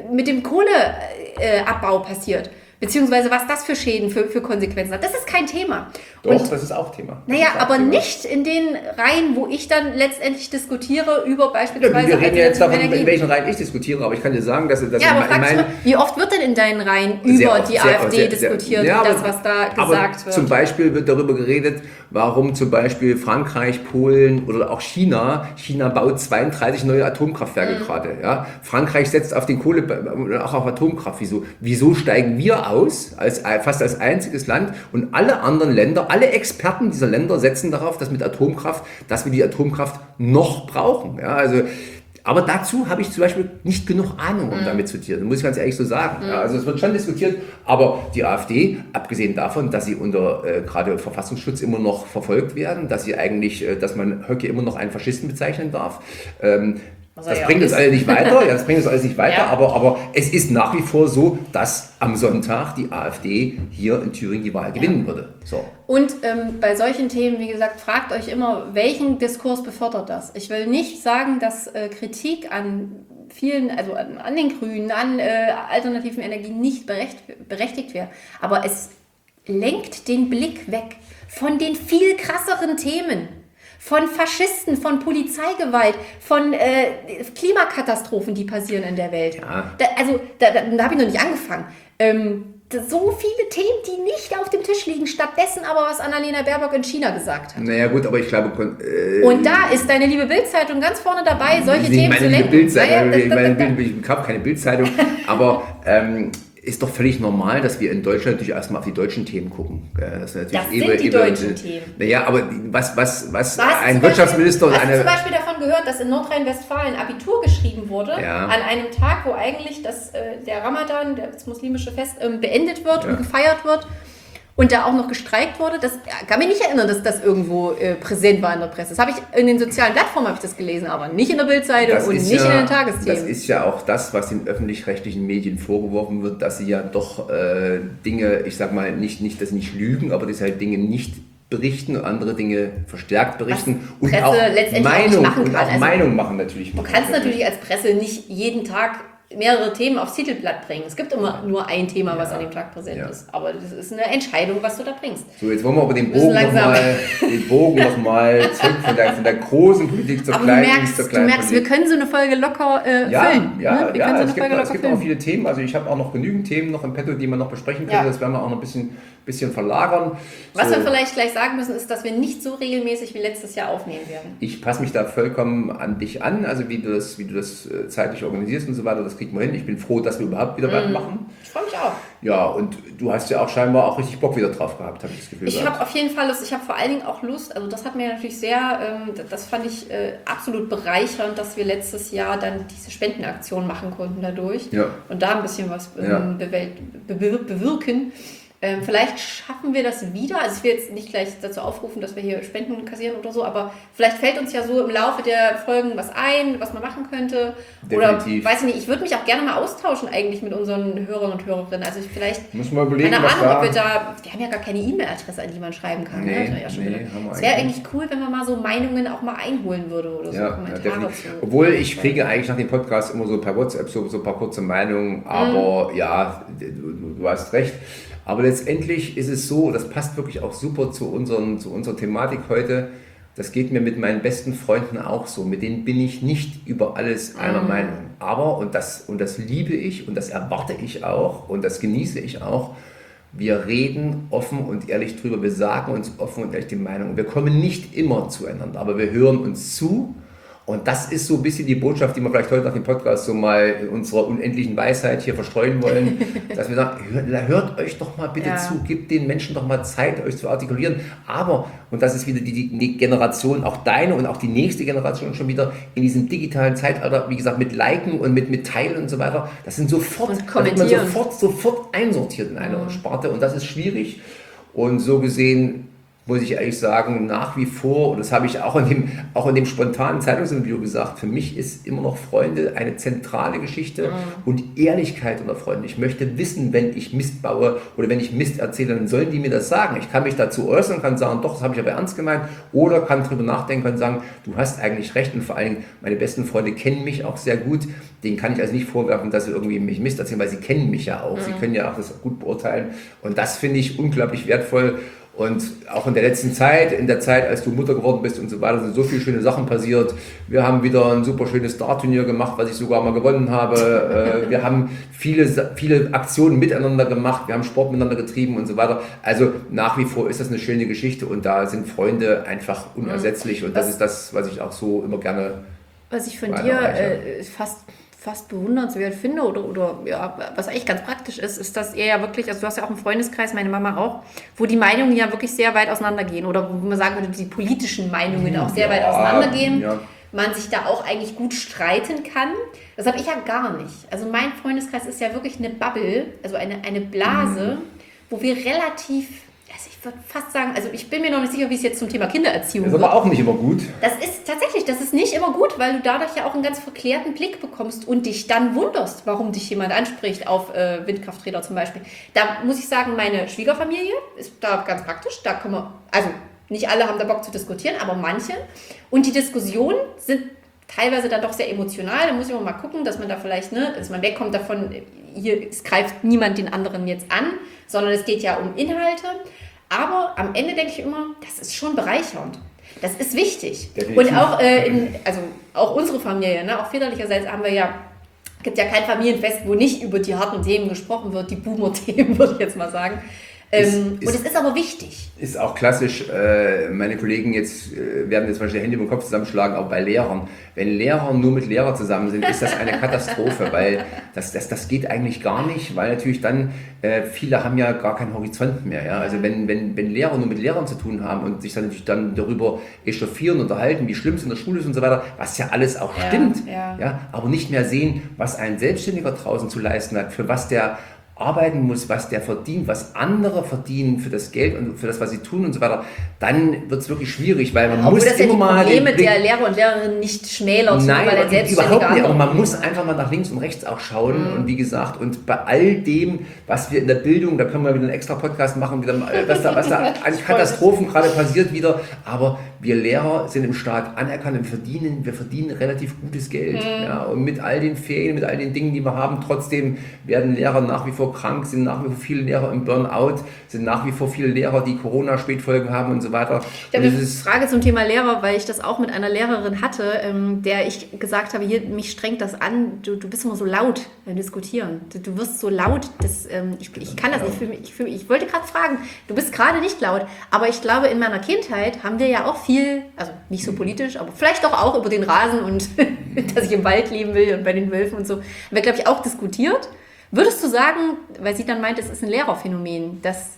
Kohleabbau passiert. Beziehungsweise was das für Schäden, für Konsequenzen hat. Das ist kein Thema. Doch, das ist auch Thema. Naja, aber nicht in den Reihen, wo ich dann letztendlich diskutiere über beispielsweise... Ja, wir reden ja jetzt davon, in welchen Reihen ich diskutiere, aber ich kann dir sagen, dass ja, aber fragst du mal, wie oft wird denn in deinen Reihen über die AfD diskutiert und das, was da gesagt wird? Zum Beispiel wird darüber geredet, warum zum Beispiel Frankreich, Polen oder auch China baut 32 neue Atomkraftwerke gerade. Ja? Frankreich setzt auf den Kohle, auch auf Atomkraft. Wieso steigen wir aus, fast als einziges Land, und alle anderen Länder, alle Experten dieser Länder setzen darauf, dass wir die Atomkraft noch brauchen. Ja, also, aber dazu habe ich zum Beispiel nicht genug Ahnung, um damit zu diskutieren, muss ich ganz ehrlich so sagen. Ja, also es wird schon diskutiert, aber die AfD, abgesehen davon, dass sie unter gerade Verfassungsschutz immer noch verfolgt werden, dass man Höcke immer noch einen Faschisten bezeichnen darf, Das bringt uns alle nicht weiter, aber es ist nach wie vor so, dass am Sonntag die AfD hier in Thüringen die Wahl gewinnen würde. So. Und bei solchen Themen, wie gesagt, fragt euch immer, welchen Diskurs befördert das? Ich will nicht sagen, dass Kritik an vielen, also an den Grünen, an alternativen Energien nicht berechtigt wäre, aber es lenkt den Blick weg von den viel krasseren Themen. Von Faschisten, von Polizeigewalt, von Klimakatastrophen, die passieren in der Welt. Ja. Da habe ich noch nicht angefangen. So viele Themen, die nicht auf dem Tisch liegen, stattdessen aber, was Annalena Baerbock in China gesagt hat. Naja gut, aber ich glaube... und da ist deine liebe Bild-Zeitung ganz vorne dabei, solche Themen zu lenken. Ich kaufe keine Bild-Zeitung, aber... ist doch völlig normal, dass wir in Deutschland natürlich erstmal auf die deutschen Themen gucken. Das sind die deutschen Themen. Naja, aber was ein Wirtschaftsminister... Hast du zum Beispiel davon gehört, dass in Nordrhein-Westfalen Abitur geschrieben wurde, an einem Tag, wo eigentlich der Ramadan, das muslimische Fest, beendet wird und gefeiert wird und da auch noch gestreikt wurde? Das kann mich nicht erinnern, dass das irgendwo präsent war in der Presse. Das habe ich in den sozialen Plattformen gelesen, aber nicht in der Bildzeitung und nicht in den Tagesthemen. Das ist ja auch das, was den öffentlich-rechtlichen Medien vorgeworfen wird, dass sie ja doch Dinge, ich sag mal, nicht, dass sie nicht lügen, aber dass sie halt Dinge nicht berichten und andere Dinge verstärkt berichten und auch Meinung machen natürlich. Du kannst natürlich als Presse nicht jeden Tag mehrere Themen aufs Titelblatt bringen. Es gibt immer nur ein Thema, was an dem Tag präsent ist. Aber das ist eine Entscheidung, was du da bringst. So, jetzt wollen wir aber den Bogen nochmal zurück von der großen Politik zur kleinen. Du merkst, wir können so eine Folge locker füllen. Es gibt auch viele Themen. Also ich habe auch noch genügend Themen noch im Petto, die man noch besprechen könnte. Das werden wir auch noch ein bisschen verlagern. Was wir vielleicht gleich sagen müssen, ist, dass wir nicht so regelmäßig wie letztes Jahr aufnehmen werden. Ich passe mich da vollkommen an dich an, also wie du das zeitlich organisierst und so weiter, das kriegen wir hin. Ich bin froh, dass wir überhaupt wieder was machen. Ich freue mich auch. Ja, und du hast ja auch scheinbar auch richtig Bock wieder drauf gehabt, habe ich das Gefühl. Ich habe auf jeden Fall Lust. Ich habe vor allen Dingen auch Lust, also das hat mir natürlich das fand ich absolut bereichernd, dass wir letztes Jahr dann diese Spendenaktion machen konnten dadurch und da ein bisschen was bewirken. Vielleicht schaffen wir das wieder. Also ich will jetzt nicht gleich dazu aufrufen, dass wir hier Spenden kassieren oder so, aber vielleicht fällt uns ja so im Laufe der Folgen was ein, was man machen könnte. Definitiv. Oder weiß ich nicht, ich würde mich auch gerne mal austauschen eigentlich mit unseren Hörern und Hörerinnen. Also vielleicht, muss man überlegen, keine Ahnung, ob wir haben ja gar keine E-Mail-Adresse, an die man schreiben kann. Es wäre eigentlich cool, wenn man mal so Meinungen auch mal einholen würde oder so Kommentare zu. Obwohl ich kriege eigentlich nach dem Podcast immer so per WhatsApp so ein paar kurze Meinungen, aber du hast recht. Aber letztendlich ist es so, das passt wirklich auch super zu unserer Thematik heute, das geht mir mit meinen besten Freunden auch so, mit denen bin ich nicht über alles einer Meinung. Aber, und das liebe ich und das erwarte ich auch und das genieße ich auch, wir reden offen und ehrlich drüber, wir sagen uns offen und ehrlich die Meinung. Wir kommen nicht immer zueinander, aber wir hören uns zu. Und das ist so ein bisschen die Botschaft, die wir vielleicht heute nach dem Podcast so mal in unserer unendlichen Weisheit hier verstreuen wollen, dass wir sagen, hört euch doch mal bitte zu, gebt den Menschen doch mal Zeit, euch zu artikulieren. Aber, und das ist wieder die Generation, auch deine und auch die nächste Generation schon wieder in diesem digitalen Zeitalter, wie gesagt, mit Liken und mit Teilen und so weiter, das sind sofort einsortiert in eine Sparte und das ist schwierig. Und so gesehen muss ich ehrlich sagen, nach wie vor, und das habe ich auch in dem spontanen Zeitungsinterview gesagt, für mich ist immer noch Freunde eine zentrale Geschichte und Ehrlichkeit unter Freunden. Ich möchte wissen, wenn ich Mist baue oder wenn ich Mist erzähle, dann sollen die mir das sagen. Ich kann mich dazu äußern, kann sagen, doch, das habe ich aber ernst gemeint, oder kann drüber nachdenken und sagen, du hast eigentlich recht, und vor allen Dingen, meine besten Freunde kennen mich auch sehr gut, denen kann ich also nicht vorwerfen, dass sie irgendwie mich Mist erzählen, weil sie kennen mich ja auch, sie können ja auch das gut beurteilen, und das finde ich unglaublich wertvoll. Und auch in der letzten Zeit, als du Mutter geworden bist und so weiter, sind so viele schöne Sachen passiert. Wir haben wieder ein super schönes Dart-Turnier gemacht, was ich sogar mal gewonnen habe. Wir haben viele Aktionen miteinander gemacht, wir haben Sport miteinander getrieben und so weiter. Also nach wie vor ist das eine schöne Geschichte und da sind Freunde einfach unersetzlich und das ist das, was ich auch so immer gerne was ich von dir fast bewundernswert finde oder was eigentlich ganz praktisch ist, dass ihr ja wirklich, also du hast ja auch einen Freundeskreis, meine Mama auch, wo die Meinungen ja wirklich sehr weit auseinandergehen oder wo man sagen würde, die politischen Meinungen auch sehr weit auseinandergehen. Ja. Man sich da auch eigentlich gut streiten kann. Das habe ich ja gar nicht. Also mein Freundeskreis ist ja wirklich eine Bubble, also eine Blase, wo wir relativ Also ich würde fast sagen, also ich bin mir noch nicht sicher, wie es jetzt zum Thema Kindererziehung wird. Das ist aber auch nicht immer gut. Das ist nicht immer gut, weil du dadurch ja auch einen ganz verklärten Blick bekommst und dich dann wunderst, warum dich jemand anspricht auf Windkrafträder zum Beispiel. Da muss ich sagen, meine Schwiegerfamilie ist da ganz praktisch. Da können wir, also nicht alle haben da Bock zu diskutieren, aber manche. Und die Diskussionen sind teilweise dann doch sehr emotional. Da muss ich auch mal gucken, dass man da vielleicht, dass man wegkommt davon, hier es greift niemand den anderen jetzt an, sondern es geht ja um Inhalte. Aber am Ende denke ich immer, das ist schon bereichernd. Das ist wichtig. Definitiv. Und auch, auch unsere Familie, auch väterlicherseits gibt ja kein Familienfest, wo nicht über die harten Themen gesprochen wird, die Boomer-Themen, würde ich jetzt mal sagen. Und es ist aber wichtig. Ist auch klassisch, meine Kollegen werden jetzt wahrscheinlich die Hände über den Kopf zusammenschlagen, auch bei Lehrern. Wenn Lehrer nur mit Lehrer zusammen sind, ist das eine Katastrophe, weil das geht eigentlich gar nicht, weil natürlich dann, viele haben ja gar keinen Horizont mehr. Ja? Also wenn Lehrer nur mit Lehrern zu tun haben und sich dann natürlich dann darüber echauffieren, unterhalten, wie schlimm es in der Schule ist und so weiter, was ja alles auch stimmt, ja? Aber nicht mehr sehen, was ein Selbstständiger draußen zu leisten hat, für was der arbeiten muss, was der verdient, was andere verdienen für das Geld und für das, was sie tun und so weiter, dann wird es wirklich schwierig, weil man muss immer mal die Probleme der Lehrer und Lehrerinnen nicht schmälern, weil der Selbstständige überhaupt nicht, aber man muss einfach mal nach links und rechts auch schauen und wie gesagt, und bei all dem, was wir in der Bildung, da können wir wieder einen extra Podcast machen, was da an Katastrophen gerade passiert wieder, aber wir Lehrer sind im Staat anerkannt und wir verdienen relativ gutes Geld. Ja, und mit all den Ferien, mit all den Dingen, die wir haben, trotzdem werden Lehrer nach wie vor krank, sind nach wie vor viele Lehrer im Burnout, sind nach wie vor viele Lehrer, die Corona-Spätfolgen haben und so weiter. Ich habe eine Frage zum Thema Lehrer, weil ich das auch mit einer Lehrerin hatte, der ich gesagt habe, hier, mich strengt das an, du bist immer so laut beim Diskutieren. Du wirst so laut, ich kann das nicht für mich. Ich wollte gerade fragen, du bist gerade nicht laut, aber ich glaube, in meiner Kindheit haben wir ja auch viel, also nicht so politisch, aber vielleicht doch auch über den Rasen und dass ich im Wald leben will und bei den Wölfen und so, haben wir, glaube ich, auch diskutiert. Würdest du sagen, weil sie dann meint, es ist ein Lehrerphänomen, dass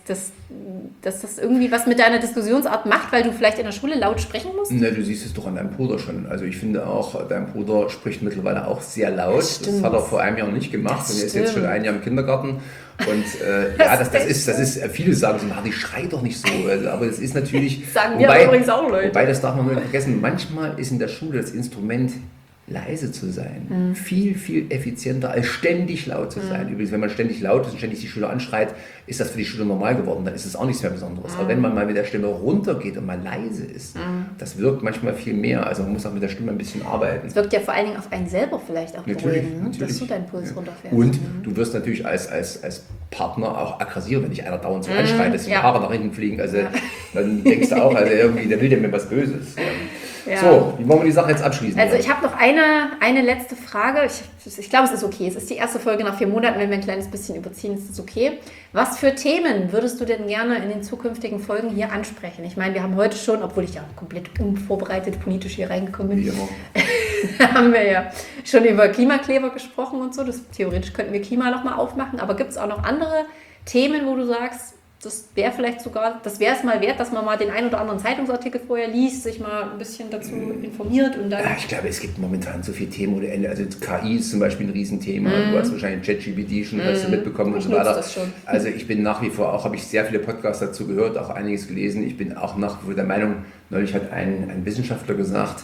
das irgendwie was mit deiner Diskussionsart macht, weil du vielleicht in der Schule laut sprechen musst? Ne, du siehst es doch an deinem Bruder schon. Also ich finde auch, dein Bruder spricht mittlerweile auch sehr laut. Das hat er vor einem Jahr nicht gemacht und er ist jetzt schon ein Jahr im Kindergarten. Und das ist, viele sagen so, ich schrei doch nicht so. Aber das ist natürlich, sagen wir übrigens auch, Leute. Wobei, das darf man nicht vergessen, manchmal ist in der Schule das Instrument, leise zu sein, viel, viel effizienter als ständig laut zu sein. Übrigens, wenn man ständig laut ist und ständig die Schüler anschreit, ist das für die Schüler normal geworden, dann ist es auch nichts mehr Besonderes. Aber wenn man mal mit der Stimme runtergeht und mal leise ist, das wirkt manchmal viel mehr. Also man muss auch mit der Stimme ein bisschen arbeiten. Es wirkt ja vor allen Dingen auf einen selber vielleicht auch beruhigend, dass du deinen Puls runterfährst. Und du wirst natürlich als Partner auch aggressiv, wenn dich einer dauernd so anschreit, dass die Haare nach hinten fliegen. Also dann denkst du auch, also irgendwie, der will dir mir was Böses. Ja. So, wie wollen wir die Sache jetzt abschließen? Also ich habe noch eine letzte Frage. Ich glaube, es ist okay. Es ist die erste Folge nach 4 Monaten. Wenn wir ein kleines bisschen überziehen, ist es okay. Was für Themen würdest du denn gerne in den zukünftigen Folgen hier ansprechen? Ich meine, wir haben heute schon, obwohl ich ja komplett unvorbereitet politisch hier reingekommen bin, haben wir ja schon über Klimakleber gesprochen und so. Theoretisch könnten wir Klima nochmal aufmachen. Aber gibt es auch noch andere Themen, wo du sagst, das wäre vielleicht sogar, das wäre es mal wert, dass man mal den einen oder anderen Zeitungsartikel vorher liest, sich mal ein bisschen dazu informiert und dann... Ja, ich glaube, es gibt momentan so viele Themen ohne Ende. Also KI ist zum Beispiel ein Riesenthema. Du hast wahrscheinlich ChatGPT schon mitbekommen und so weiter. Das schon. Also ich bin nach wie vor auch, habe ich sehr viele Podcasts dazu gehört, auch einiges gelesen. Ich bin auch nach wie vor der Meinung, neulich hat ein Wissenschaftler gesagt,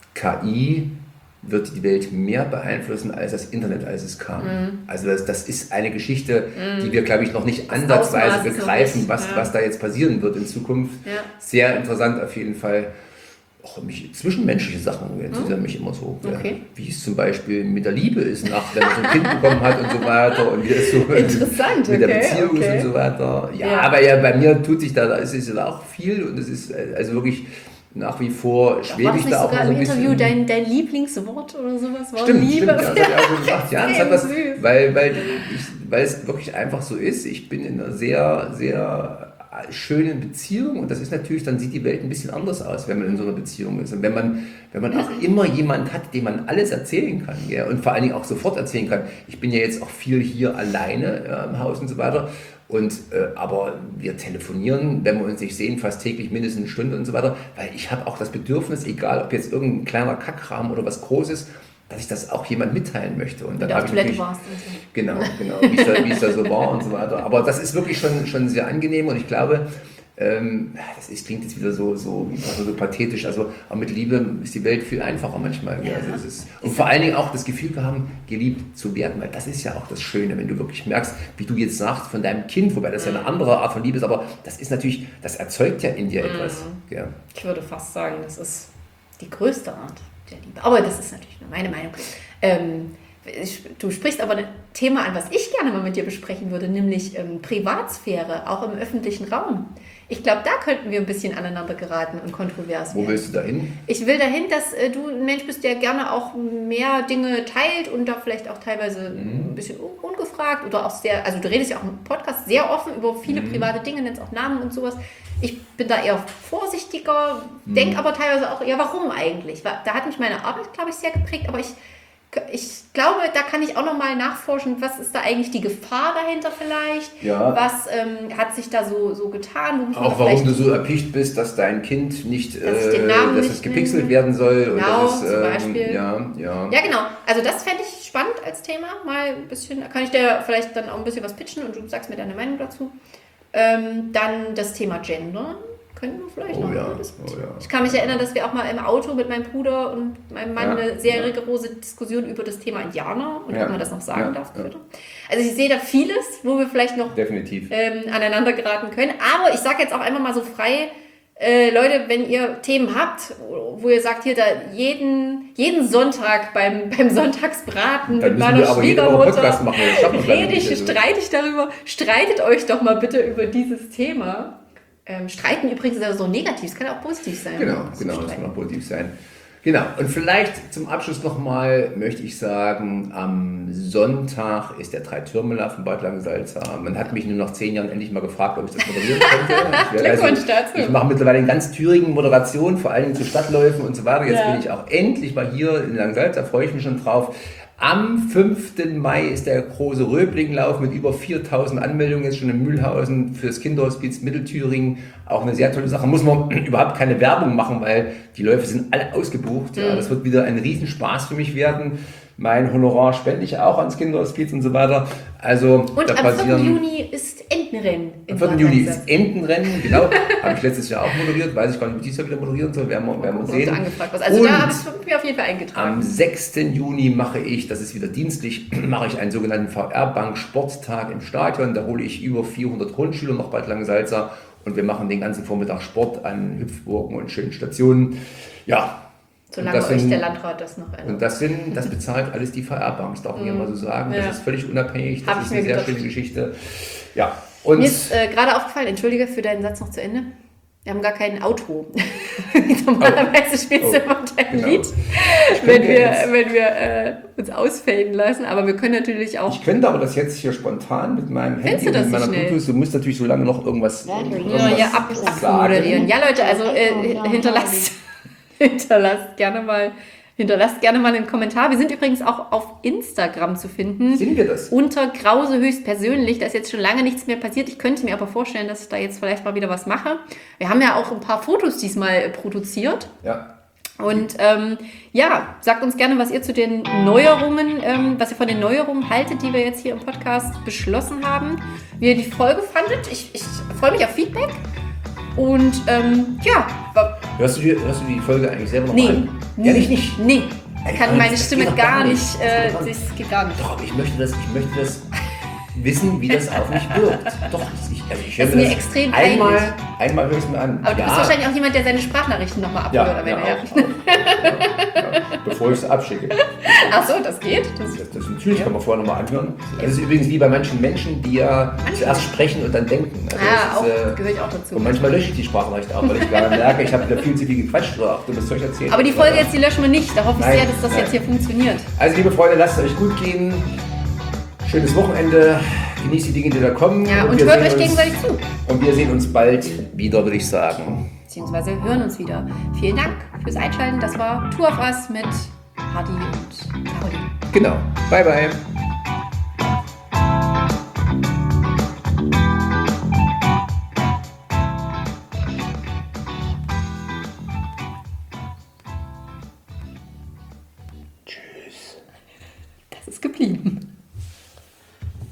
KI wird die Welt mehr beeinflussen als das Internet, als es kam. Also das ist eine Geschichte, die wir, glaube ich, noch nicht ansatzweise begreifen, was da jetzt passieren wird in Zukunft. Ja. Sehr interessant auf jeden Fall. Auch zwischenmenschliche Sachen interessieren mich immer so. Okay. Wie es zum Beispiel mit der Liebe ist, wenn man so ein Kind bekommen hat und so weiter. Und wie das so mit der Beziehung ist und so weiter. Ja, aber bei mir tut sich da ist ja auch viel und es ist also wirklich... Nach wie vor schwebe ich da auch sogar so ein bisschen... im Interview dein Lieblingswort oder sowas war? Stimmt, ja, das habe ich auch schon gesagt. Ja, das hat was, weil es wirklich einfach so ist. Ich bin in einer sehr, sehr schönen Beziehung und das ist natürlich, dann sieht die Welt ein bisschen anders aus, wenn man in so einer Beziehung ist. Und wenn man auch immer jemand hat, dem man alles erzählen kann, ja, und vor allen Dingen auch sofort erzählen kann. Ich bin ja jetzt auch viel hier alleine im Haus und so weiter. Aber wir telefonieren, wenn wir uns nicht sehen, fast täglich mindestens eine Stunde und so weiter, weil ich habe auch das Bedürfnis, egal ob jetzt irgendein kleiner Kackkram oder was Großes, dass ich das auch jemand mitteilen möchte. Und dann auf Toilette warst. Genau, wie es da so war und so weiter. Aber das ist wirklich schon sehr angenehm und ich glaube, klingt jetzt wieder so pathetisch, also aber mit Liebe ist die Welt viel einfacher manchmal. Ja. Also und vor allen Dingen auch das Gefühl haben, geliebt zu werden, weil das ist ja auch das Schöne, wenn du wirklich merkst, wie du jetzt sagst von deinem Kind, wobei das ja eine andere Art von Liebe ist, aber das ist natürlich, das erzeugt ja in dir etwas. Ja. Ich würde fast sagen, das ist die größte Art der Liebe. Aber das ist natürlich nur meine Meinung. Du sprichst aber ein Thema an, was ich gerne mal mit dir besprechen würde, nämlich Privatsphäre, auch im öffentlichen Raum. Ich glaube, da könnten wir ein bisschen aneinander geraten und kontrovers werden. Wo willst du dahin? Ich will dahin, dass du ein Mensch bist, der gerne auch mehr Dinge teilt und da vielleicht auch teilweise ein bisschen ungefragt oder auch sehr, also du redest ja auch im Podcast sehr offen über viele private Dinge, nennst auch Namen und sowas. Ich bin da eher vorsichtiger, denke aber teilweise auch, ja, warum eigentlich? Da hat mich meine Arbeit, glaube ich, sehr geprägt, aber ich glaube, da kann ich auch nochmal nachforschen, was ist da eigentlich die Gefahr dahinter vielleicht? Ja. Was hat sich da so getan? Auch warum du so erpicht bist, dass dein Kind nicht, dass es gepixelt werden soll. Genau, und dass es, zum Beispiel. Ja, genau. Also das fände ich spannend als Thema. Mal ein bisschen, kann ich dir vielleicht dann auch ein bisschen was pitchen und du sagst mir deine Meinung dazu. Dann das Thema Gender. Könnten wir vielleicht noch mal diskutieren. Ich kann mich erinnern, dass wir auch mal im Auto mit meinem Bruder und meinem Mann eine sehr rigorose Diskussion über das Thema Indianer und ob man das noch sagen darf. Ja. Also ich sehe da vieles, wo wir vielleicht noch definitiv aneinander geraten können. Aber ich sage jetzt auch einfach mal so frei, Leute, wenn ihr Themen habt, wo ihr sagt, hier da jeden Sonntag beim Sonntagsbraten dann mit meiner Schwiegermutter streite ich darüber, streitet euch doch mal bitte über dieses Thema. Streiten übrigens ist ja so negativ, es kann auch positiv sein. Genau, das kann auch positiv sein. Genau, und vielleicht zum Abschluss nochmal möchte ich sagen, am Sonntag ist der Dreitürmelauf von Bad Langensalza. Man hat mich nur nach 10 Jahren endlich mal gefragt, ob ich das moderieren könnte. Glückwunsch dazu. Ich mache mittlerweile in ganz Thüringen Moderation, vor allem zu Stadtläufen und so weiter. Jetzt bin ich auch endlich mal hier in Langensalza, freue ich mich schon drauf. Am 5. Mai ist der große Röblinglauf mit über 4.000 Anmeldungen jetzt schon in Mühlhausen für das Kinderhospiz Mittelthüringen. Auch eine sehr tolle Sache. Muss man überhaupt keine Werbung machen, weil die Läufe sind alle ausgebucht. Ja, das wird wieder ein Riesenspaß für mich werden. Mein Honorar spende ich auch ans Kinderhospiz und so weiter. Also, und am 4. Juni ist Entenrennen. Am 4. Juni ist Entenrennen, genau. Habe ich letztes Jahr auch moderiert. Weiß ich gar nicht, wie ich dieses Jahr wieder moderieren soll. Werden wir sehen. Also da habe ich mir auf jeden Fall eingetragen. Am 6. Juni mache ich, das ist wieder dienstlich, mache ich einen sogenannten VR-Bank-Sporttag im Stadion. Da hole ich über 400 Grundschüler nach Bad Langensalza und wir machen den ganzen Vormittag Sport an Hüpfburgen und schönen Stationen. Ja. Solange euch der Landrat das noch ändert. Und das bezahlt alles die VR-Bank, das darf man ja mal so sagen. Ja. Das ist völlig unabhängig, das ist eine sehr schöne Geschichte. Ja. Und mir ist gerade aufgefallen, entschuldige für deinen Satz noch zu Ende, wir haben gar kein Outro. Normalerweise spielst du immer dein Lied, wenn wir uns ausfaden lassen, aber wir können natürlich auch... Ich könnte aber das jetzt hier spontan mit meinem Handy und meiner Bluetooth, du musst natürlich so lange noch irgendwas abmoderieren. Ja Leute, also hinterlasst gerne mal einen Kommentar. Wir sind übrigens auch auf Instagram zu finden. Sind wir das? Unter Krause höchstpersönlich. Da ist jetzt schon lange nichts mehr passiert. Ich könnte mir aber vorstellen, dass ich da jetzt vielleicht mal wieder was mache. Wir haben ja auch ein paar Fotos diesmal produziert. Ja. Und sagt uns gerne, was ihr zu den Neuerungen, was ihr von den Neuerungen haltet, die wir jetzt hier im Podcast beschlossen haben. Wie ihr die Folge fandet. Ich freue mich auf Feedback. Und Hörst du die Folge eigentlich selber noch an? Ehrlich nicht? Nee. Kann meine Stimme gar nicht. Das geht gar nicht. Doch, aber ich möchte das wissen, wie das auf mich wirkt. Doch, ich höre mir das extrem einmal höre ich es mir an. Aber du bist wahrscheinlich auch jemand, der seine Sprachnachrichten nochmal abhört. Bevor ich es abschicke. Ach so, das geht? Das natürlich kann man vorher nochmal anhören. Das ist übrigens wie bei manchen Menschen, die ja zuerst sprechen und dann denken. Also gehört auch dazu. Und manchmal lösche ich die Sprachnachricht auch, weil ich gerade merke, ich habe wieder viel zu viel gequatscht oder auch dummes Zeug erzählt. Aber die Folge jetzt, die löschen wir nicht. Da hoffe ich sehr, dass das jetzt hier funktioniert. Also liebe Freunde, lasst es euch gut gehen. Schönes Wochenende, genießt die Dinge, die da kommen. Ja, und hört euch gegenseitig zu. Und wir sehen uns bald wieder, würde ich sagen. Beziehungsweise hören uns wieder. Vielen Dank fürs Einschalten. Das war Two of Us mit Hardy und Caroline. Genau. Bye, bye.